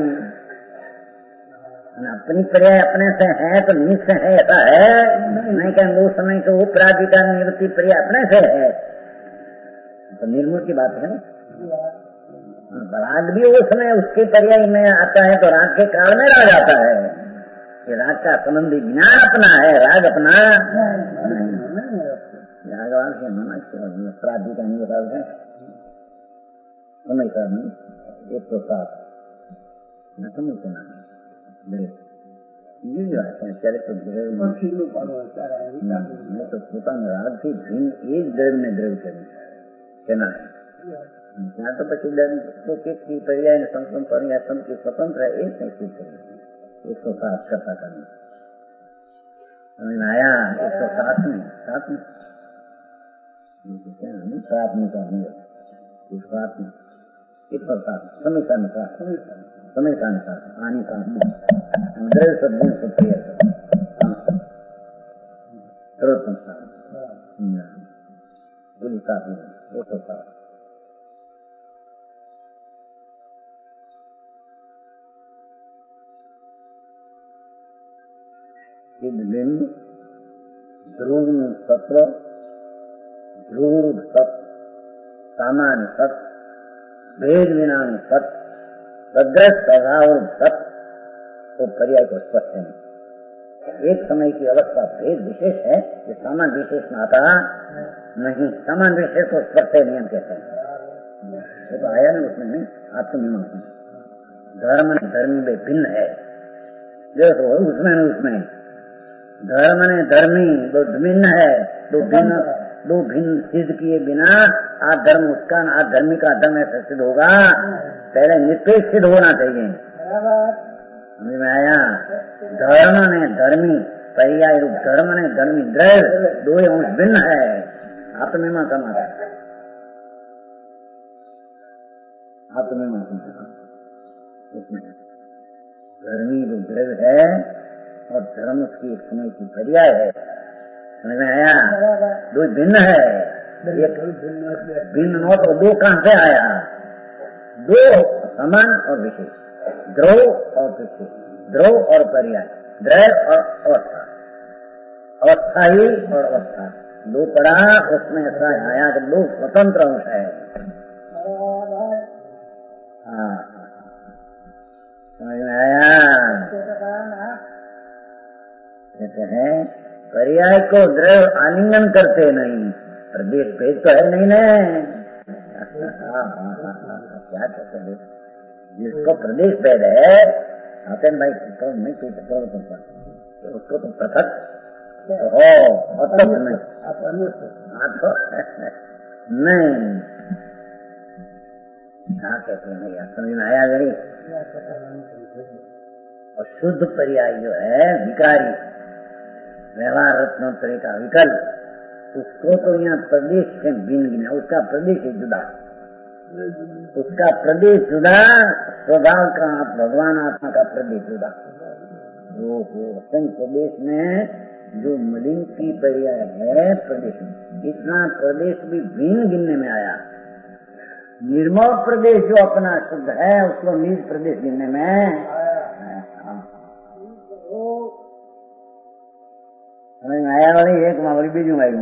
अपनी पर्याय अपने से है तो निमित्त से है ऐसा है नहीं। क्या वो समय तो वो प्राधिकार निवृत्ति पर्याय अपने से है तो निर्मूल की बात है। राग भी वो समय उसके पर्याय में आता है तो राग के काल में राग आता है। कि राग का संबंधी ज्ञान अपना है, राग अपना रागवान से मना प्राधिकार निवृत्ति समय का एक सौ सात न समझना तो પોતાના રાગથી ભિન્ન એ જ દ્રવ્યને દ્રવ્ય કર્યું તેના ત્યાં તો પછી દરેક પર્યાય સંપૂર્ણ પર્યાય સંપૂર્ણ સ્વતંત્ર એ જ નહીં સિદ્ધ કર્યું। એક સો સાત કરતા કરવું સમજ આયા। એક સો સાત ને સાત ને સાત ની સાત ને एक सौ सात समय का अनुसार समय का अनुसार आने का द्रव्य शब्द सत्य सर्वसंसार बोली सात में एक सौ सात लिंग ध्रुव सत्र ध्रुव सत सामान्य सत भेद विना सत सदृश स्वभाव सत तो पर्याय को स्पष्ट है। एक समय की अवस्था भेद विशेष है, ये सामान्य विशेष में आता नहीं। सामान्य विशेष को स्पष्ट नियम कहते हैं। वो तो आया नहीं उसमें नहीं। आपको नियम धर्म धर्म में भिन्न है, देखो उसमें न उसमें धर्म ने धर्मी दो भिन्न है, दो भिन्न दो भिन्न सिद्ध किए बिना आज धर्म उसका आज धर्मी का धर्म ऐसा सिद्ध होगा। पहले निरपेक्ष सिद्ध होना चाहिए। समझ में आया? धर्म ने धर्मी पर्याय रूप धर्म ने धर्मी द्रव्य दो अंश भिन्न है। आत्मीमा का माता आत्मीमा उसमें धर्मी जो द्रव्य है और धर्म उसकी एक समय की पर्याय है। समझ में आया? दो भिन्न है। एक भिन्न हो तो दो कहां से आया? दो समान और विशेष, द्रव और विशेष, द्रव और पर्याय, द्रव और अवस्था, अवस्थाई और अवस्था दो पड़ा। उसमें ऐसा आया कि दो स्वतंत्र अंश है। हाँ समझ में आया? कहते हैं पर्याय को द्रव आलिंगन करते नहीं, प्रदेश भेद तो है नहीं न। क्या कहते हैं जिसको प्रदेश भेद है आते भाई नहीं तो उसको तो पृथक हो अतत नहीं नहीं क्या कहते हैं भैया? समझ में आया गई? और शुद्ध पर्याय जो है विकारी व्यवहार रत्नोत्तरी का विकल्प, उसको तो यहाँ प्रदेश से भिन्न गिना, उसका प्रदेश है जुदा, उसका प्रदेश जुदा, स्वभाव का भगवान आत्मा का प्रदेश जुदा। वो प्रदेश में जो मलिन की पर्याय है प्रदेश में, इतना प्रदेश भी भिन्न गिनने में आया। निर्मल प्रदेश जो अपना शुद्ध है उसको निज प्रदेश गिनने में आया वाली एक मावली बीजू आई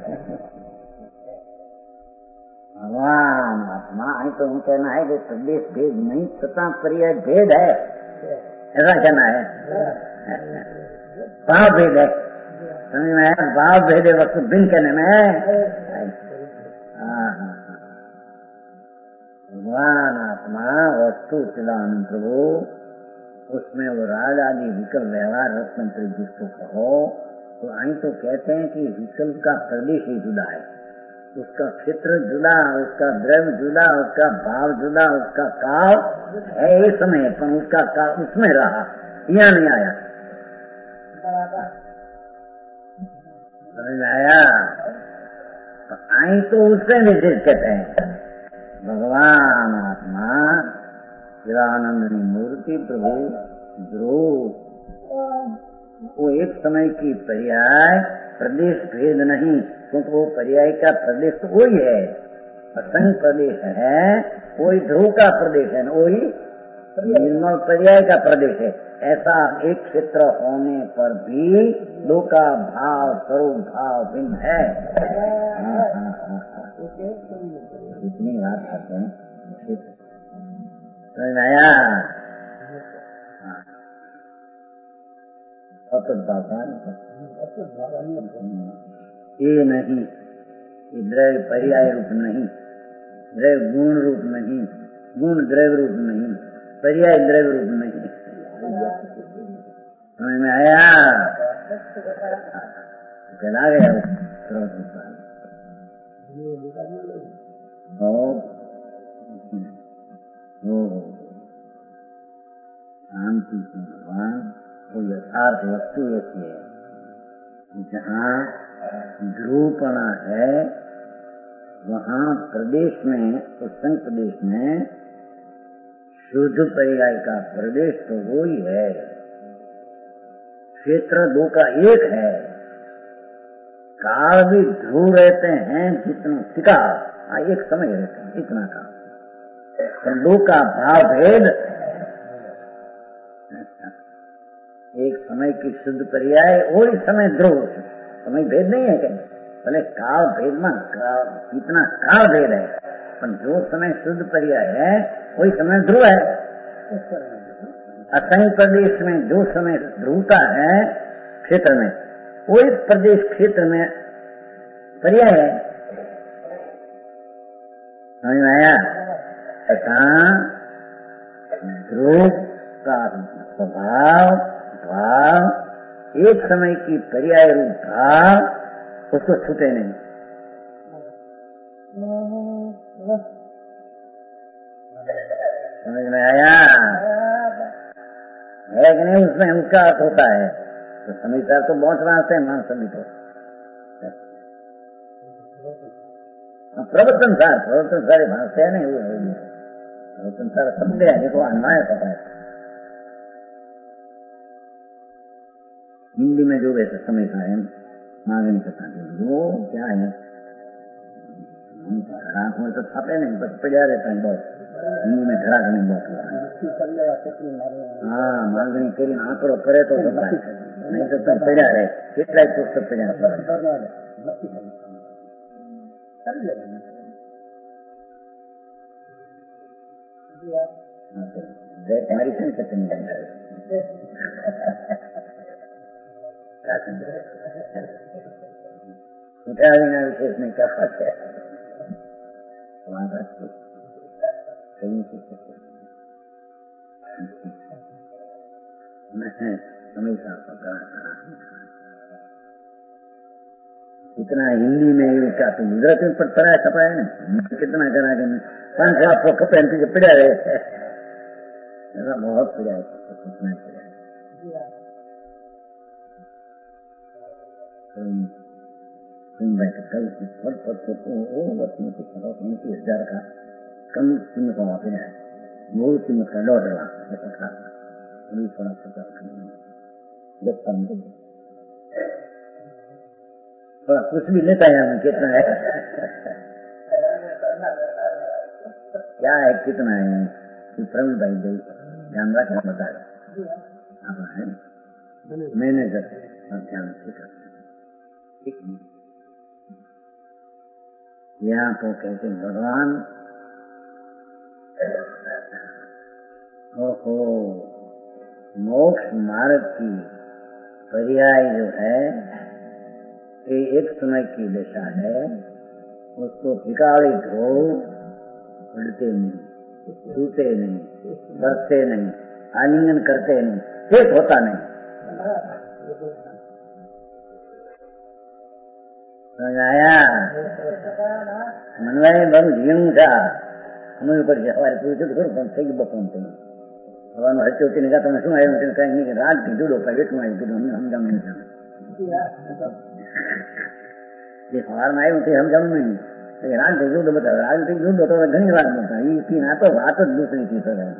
भगवान आत्मा आई तो हम कहना है कि प्रदेश भेद नहीं तथा पर्याय भेद है, ऐसा कहना है। भाव भेद है, समझ में आया? भाव भेद है वस्तु भिन्न कहने में। भगवान आत्मा वस्तु चिदानंद प्रभु, उसमें वो राज आदि विकल्प व्यवहार रत्न जिसको कहो तो आई तो कहते हैं कि विकल्प का प्रदेश ही जुदा है, उसका क्षेत्र जुदा, उसका द्रव्य जुदा, उसका भाव जुदा, उसका काल है एक समय पर उसका काल उसमें रहा, यहाँ नहीं आया। समझ आया? तो आई तो उससे विशेष कहते हैं भगवान आत्मा चिदानंदनी मूर्ति प्रभु ध्रुव, वो एक समय की पर्याय प्रदेश भेद नहीं, क्योंकि वो पर्याय का प्रदेश तो वही है, असंग प्रदेश है, वही ध्रुव का प्रदेश है, वही निर्मल पर्याय का प्रदेश है। ऐसा एक क्षेत्र होने पर भी दो का भाव स्वरूप भाव भिन्न है। इतनी बात करते हैं, समझ में आया? ये नहीं, ये द्रव्य पर्याय रूप नहीं, द्रव्य गुण रूप नहीं, गुण द्रव्य रूप नहीं, पर्याय द्रव्य रूप नहीं। समझ में आया? कहला गया शांति से भगवान वो यथार्थ वस्तु ऐसी है जहाँ ध्रुवपना है, वहाँ प्रदेश में तो संघ प्रदेश में शुद्ध पर्याय का प्रदेश तो वो ही है, क्षेत्र दो का एक है, काल भी ध्रुव रहते हैं जितना टिका एक समय रहते हैं इतना का, तो दो का भाव भेद एक समय की शुद्ध पर्याय वही समय ध्रुव, समय भेद नहीं है क्या? भले काल भेद में इतना काल भेद है, पर जो समय शुद्ध पर्याय है वही समय ध्रुव है। असंग प्रदेश में जो समय ध्रुवता है क्षेत्र में, वही प्रदेश क्षेत्र में पर्याय है। समझ में आया? ऐसा ध्रुव का स्वभाव भाव एक समय की पर्याय रूप भाव उसको छूटे नहीं। समझ में आया है कि नहीं? उसमें उसका अर्थ होता है तो समीसा तो बहुत वास्ते है मान समी तो प्रवर्तन सार प्रवर्तन सारे भाषा है नहीं, प्रवर्तन सार शब्द है देखो अन्वय पता है। हिंदी में जो वैसे समीसा है मांगनी करता है वो क्या है आंख में तो छापे नहीं बस पड़ा रहता है बहुत। हिंदी में खड़ा करने बहुत होता है। हाँ मांगनी करी आंकड़ो करे तो होता है नहीं तो तुम पड़ा रहे कितना पुस्तक पड़ा मेडिसिन कितनी उठाना विशेष नहीं कर सकते हमेशा इतना हिंदी में क्या तुम गुजराती में पढ़ता है छपाया ना कितना करा के पांच सौ आपको कपड़े पीछे पड़ा रहे ऐसा बहुत पड़ा है कल उनतीस हजार का कम कीमत का वापस है मूल कीमत का लौट रहा ऐसा था थोड़ा थोड़ा कुछ भी लेता है हम कितना है क्या है कितना है प्रवीण भाई भाई ध्यान रखना बता है मैनेजर ध्यान ठीक यहाँ तो कहते भगवान ओहो मोक्ष मार्ग की पर्याय जो है ये एक समय की दशा है उसको टिकाड़ी धो उड़ते नहीं छूते नहीं करते नहीं आलिंगन करते नहीं एक होता नहीं आया मनवाए बन जीवन का हमें ऊपर हमारे पूछे तो कौन सही बकौन थे भगवान हर चौथी निकाह तो मैं सुना है कहेंगे रात की जुड़ो का वेट में हम जम नहीं जाना ये सवाल में आए होते हम जम नहीं रात की जुड़ो बता रात की जुड़ो तो घनी बात बोलता है इसकी ना तो बात दूसरी की तो है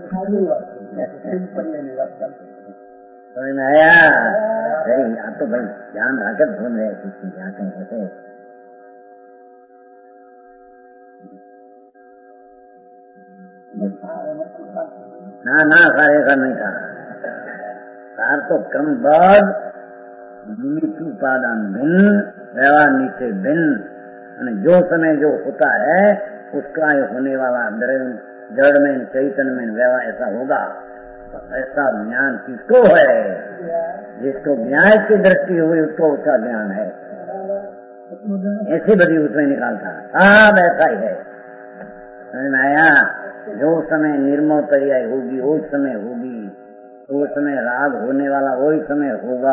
समझ में आया सही आप तो भाई ध्यान रखकर सुन रहे किसी क्या कहते ना ना सारे ऐसा नहीं था सार तो क्रमबद्ध निमित्त उपादान भिन्न व्यवहार नीचे भिन्न जो समय जो होता है उसका होने वाला जड़ में चैतन्य में व्यवहार ऐसा होगा तो ऐसा ज्ञान किसको है जिसको न्याय की दृष्टि हुई उसको उसका ज्ञान है ऐसी बड़ी उसमें निकालता सब ऐसा ही है समझ में आया जो समय निर्मल पर्याय होगी वो समय होगी वो समय राग होने वाला वही समय होगा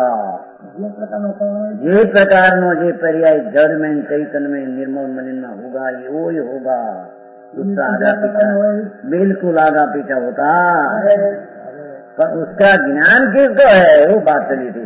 ये प्रकार नो जे पर्याय जड़ में चैतन्य में निर्मल मलिन होगा ये वो ही होगा दूसरा आगा पीछा बिल्कुल आगा पीछा होता पर उसका ज्ञान किसको है वो बात चली थी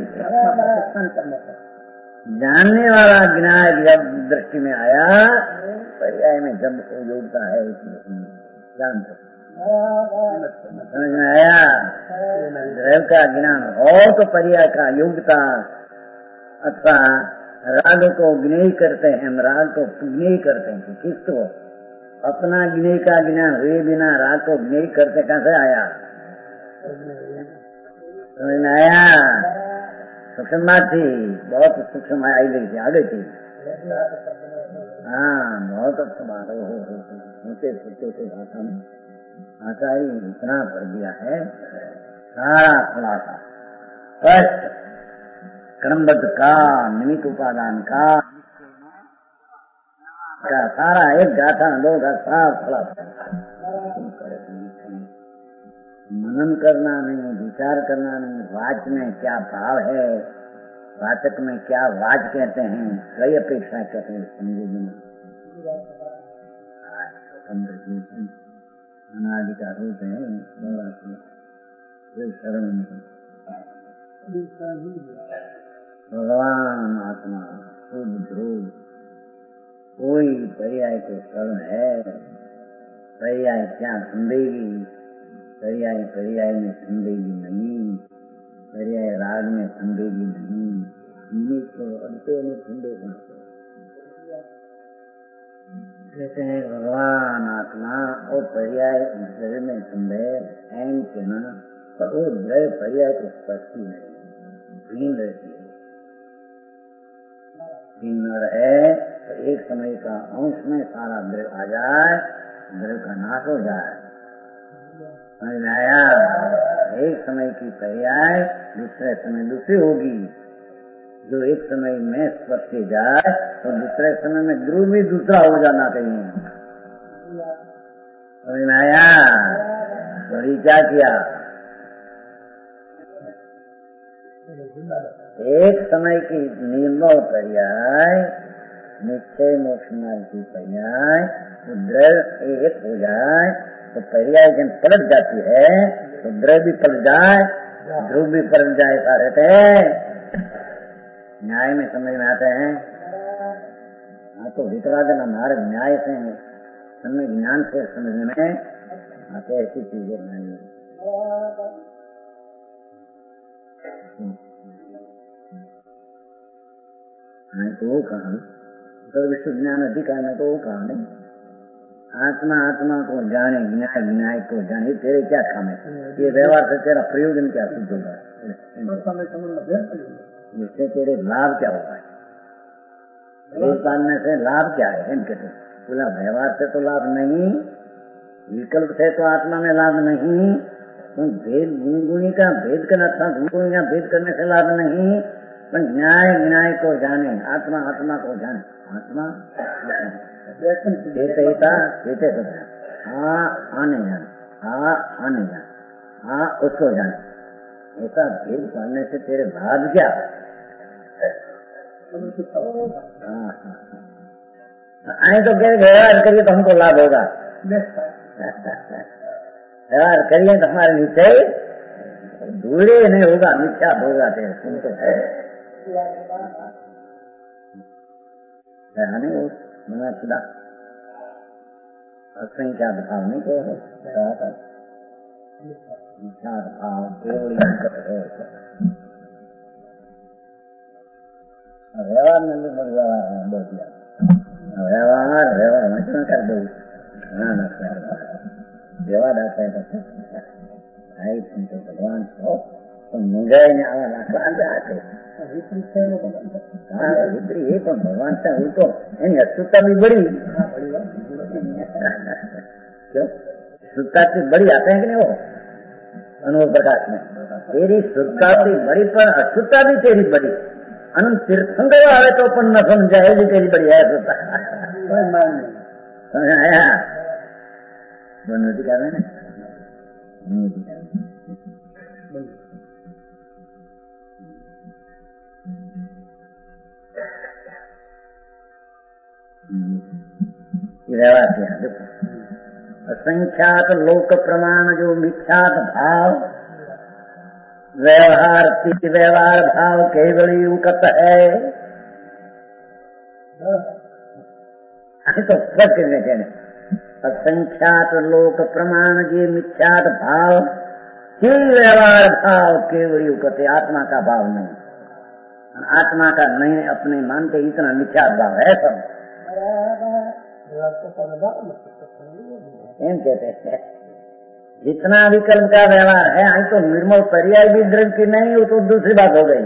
जानने वाला ज्ञान जब दृष्टि में आया पर्याय में जब योग्यता है ज्ञान समझ में आया दैव का ज्ञान हो तो पर्याय का योग्यता अथवा राग को ज्ञेय करते हैं हम राग को ज्ञेय करते हैं किसको अपना ज्ञेय का ज्ञान हुए बिना राग को ज्ञेय करते कैसे आया समझ में आया सूक्ष्म बात थी बहुत सूक्ष्म आई गई थी आ गई थी हाँ बहुत अच्छा बात हो होते छोटे से भाषा में भाषा ही इतना भर दिया है सारा खुलासा स्पष्ट क्रमबद्ध का निमित्त उपादान का का सारा एक गाथा दो का साफ खुलासा मनन करना नहीं, विचार करना नहीं, वाच में क्या भाव है, वाचक में क्या वाच कहते हैं, कई अपेक्षा कहते हैं समझे बिना अनादि का रूप है शरण में भगवान आत्मा शुद्ध ध्रुव कोई पर्याय तो शरण है, पर्याय क्या संदेगी, पर्याय पर्याय में संदेगी नहीं, पर्याय राग में संदेगी नहीं, इन्हीं को अड़ते नहीं ठंडे कहते हैं भगवान आत्मा और पर्याय द्रव्य में संदेह एन के ना पर वो द्रव्य पर्याय को स्पर्शी नहीं, भीन रहती है, भीन न रहे तो एक समय का अंश में सारा द्रव्य आ जाए, द्रव्य का नाश हो जाए। समझ में आया? एक समय की पर्याय दूसरे समय दूसरी होगी, जो एक समय में स्पर्श जाए तो दूसरे समय में ध्रुव भी दूसरा हो जाना चाहिए। समझ में आया? बड़ी क्या किया, एक समय की निर्मल पर्याय निश्चय मोक्ष मार्ग की पर्याय तो द्रव्य एक हो जाए तो पर्याय जब पलट जाती है तो द्रव्य भी पलट जाए, ध्रुव भी पलट जाए, ऐसा रहते हैं न्याय में समझ में आते हैं। हाँ तो वितराजन हमारे न्याय से समय ज्ञान से समझने में आते ऐसी चीजें नहीं है। तो वो कहा तो विश्व ज्ञान अधिकार में तो वो कहा नहीं, आत्मा आत्मा को जाने, न्याय न्याय को जाने, तेरे क्या काम है, ये व्यवहार से तेरा प्रयोजन क्या सिद्ध होगा, इससे तेरे लाभ क्या होगा, पालने से लाभ क्या है इनके तो बोला व्यवहार से तो लाभ नहीं, विकल्प से तो आत्मा में लाभ नहीं, तो भेद गुणी का भेद करना था, गुणी का भेद करने से लाभ नहीं, पर न्याय न्याय को जाने, आत्मा आत्मा को जाने, आत्मा देते देते हाँ आने जाने, हाँ आने जाने, हाँ उसको जाने, ऐसा भेद करने से तेरे लाभ क्या? आए तो कह व्यवहार करिए तो हमको लाभ होगा, व्यवहार करिए तो हमारे नीचे दूरे नहीं होगा, मिथ्या होगा, तेरे सुन तो है नहीं हो मना खुदा असंख्या भाव नहीं कह भाव केवल व्यवहार में भी बहुत व्यवहार बोल दिया, व्यवहार व्यवहार में क्यों कर दो, व्यवहार आता है भाई तुम तो भगवान हो तो मुझे आते ये तो भगवान से हुई तो अशुद्धता भी बड़ी क्यों शुद्धता से बड़ी आते हैं कि नहीं, वो अनुभव प्रकाश में तेरी शुद्धता भी बड़ी पर अशुद्धता भी तेरी बड़ी, अनंत तीर्थंकर आवे तो अपन न समझाए भी तेरी बड़ी है शुद्धता, समझ आया? बनोटी कर रहे ना व्यवहार किया, देखो असंख्यात लोक प्रमाण जो मिथ्यात भाव व्यवहार व्यवहार भाव केवल युकत है, तो स्पष्ट कहने असंख्यात लोक प्रमाण जे मिथ्यात भाव के व्यवहार भाव केवल युकत है, आत्मा का भाव नहीं, आत्मा का नहीं अपने मानते इतना मिथ्यात भाव है सब एम कहते हैं। जितना विकल्प का व्यवहार है आज तो निर्मल पर्याय भी द्रव्य की नहीं, वो तो दूसरी बात हो गई।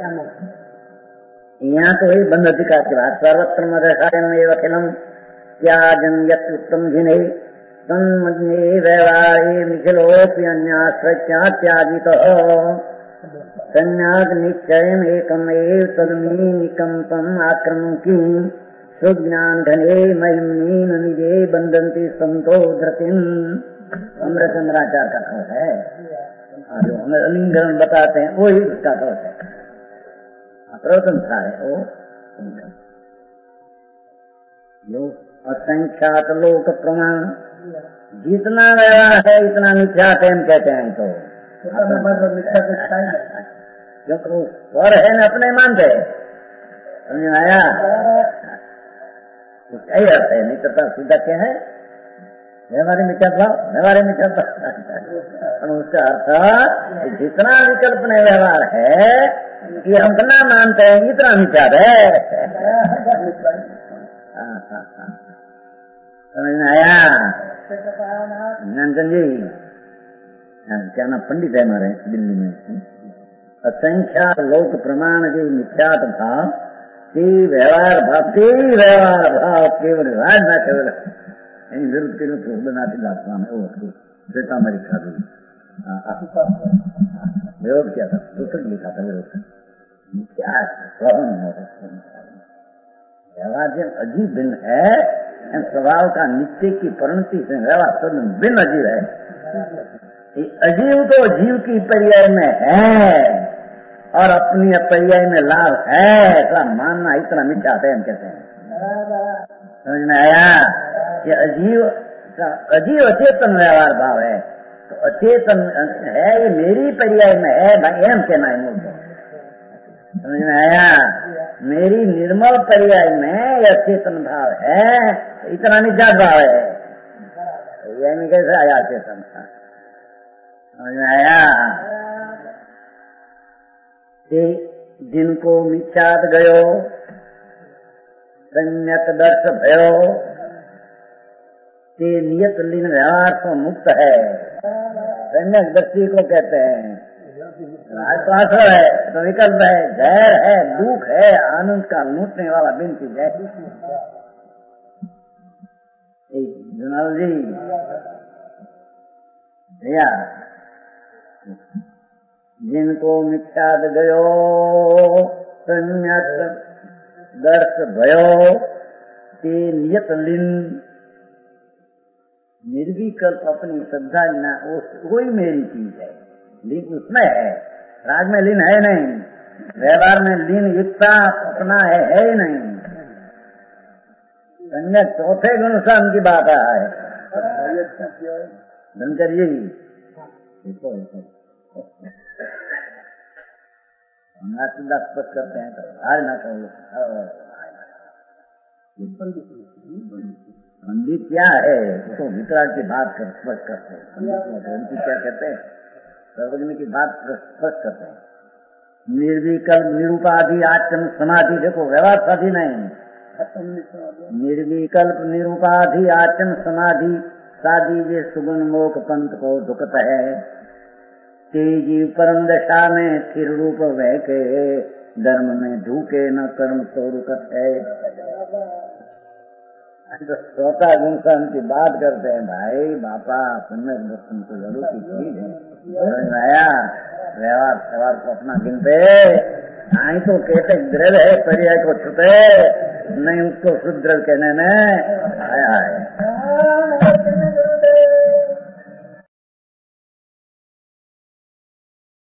यहाँ तो ही बंध अधिकार की बात, सर्वत्र मदसायम अखिलम त्याजन युक्तम जिने तन्मज्ञे व्यवहारे निखिलोप्यन्याश्रया त्याजित संज्ञात निश्चयम एकम एव तदमी निकंपम आक्रमण की सुज्ञान घने महिमीन निजे बंदंती संतो धृतिम अमृतचंद्राचार्य का कवच है, जो हमें अलिंगन बताते हैं वही उसका कवच है। प्रवचन सारे वो जो असंख्यात लोक प्रमाण, जितना व्यवहार है इतना मिथ्यात है हम कहते हैं। तो क्योंकि वो स्वर है न अपने मानते, समझ में आया? उसका ही अर्थ है, नहीं करता सीधा क्या है व्यवहार में क्या भाव, व्यवहार में क्या भाव। उसका अर्थ जितना विकल्प में व्यवहार है ये हम कितना मानते हैं इतना विचार है। समझ में आया? नंदन जी क्या नाम पंडित है हमारे दिल्ली में, असंख्या लोक प्रमाण के मिथ्यात भाव ते व्यवहार भाव, ते व्यवहार भाव केवल राज न केवल विरुद्ध के रूप बनाती दास्तान है। वो श्वेता मेरी खा गई विरोध क्या था, पुस्तक लिखा था विरोध क्या है व्यवहार जब अजीब भिन्न है, स्वभाव का निश्चय की परिणति से व्यवहार सब भिन्न अजीब है। अजीव तो जीव की पर्याय में है और अपनी पर्याय में लाभ है, ऐसा मानना इतना मिथ्या है हम कहते हैं। समझ में आया? ये अजीव अजीव अचेतन व्यवहार भाव है, तो अचेतन है ये मेरी पर्याय में है भाई, एम कहना है मुझे। समझ में आया? मेरी निर्मल पर्याय में यह चेतन भाव है, इतना निजात भाव है। पर्याय में कैसे आया चेतन? समझ में आया? जिनको मिथ्यात गयो सम्यक दर्श भयो, ते नियत लीन व्यवहार से मुक्त है। सम्यक दृष्टि को कहते हैं, आश्वासन है तो विकल्प है, जहर है, दुख है, आनंद का लूटने वाला बिन चीज है। जुनाल जी भैया, जिनको मिथ्यात गयो सम्यक दर्श भयो, ते नियत लीन, निर्विकल्प अपनी श्रद्धा लेना वही मेरी चीज है। लीन उसमें है, राग में लीन है नहीं, व्यवहार में लीन युक्ता अपना है, है ही नहीं। सम्यक चौथे गुण से उनकी बात है धनचर्य ही हमारा सीधा स्पष्ट करते हैं तो हार ना कहो। पंडित क्या है उसको वितराग की बात कर स्पष्ट करते हैं। पंडित क्या कहते हैं, सर्वज्ञ की बात स्पष्ट करते हैं। निर्विकल्प निरूपाधि आचरण समाधि, देखो व्यवहार साधि नहीं, निर्विकल्प निरूपाधि आचरण समाधि साधि जे सुगुण मोक पंथ को दुखत है। तेजी परम दशा में स्थिर रूप वह के, धर्म में धूके न कर्म तो रुकत है। तो श्रोता गुण से उनकी बात करते हैं, भाई बापा सम्यक दर्शन तो जरूर की चीज है। आया व्यवहार व्यवहार को अपना गिनते आई तो कहते दृढ़ है, पर्याय को छुटे नहीं, उसको सुदृढ़ कहने में आया है।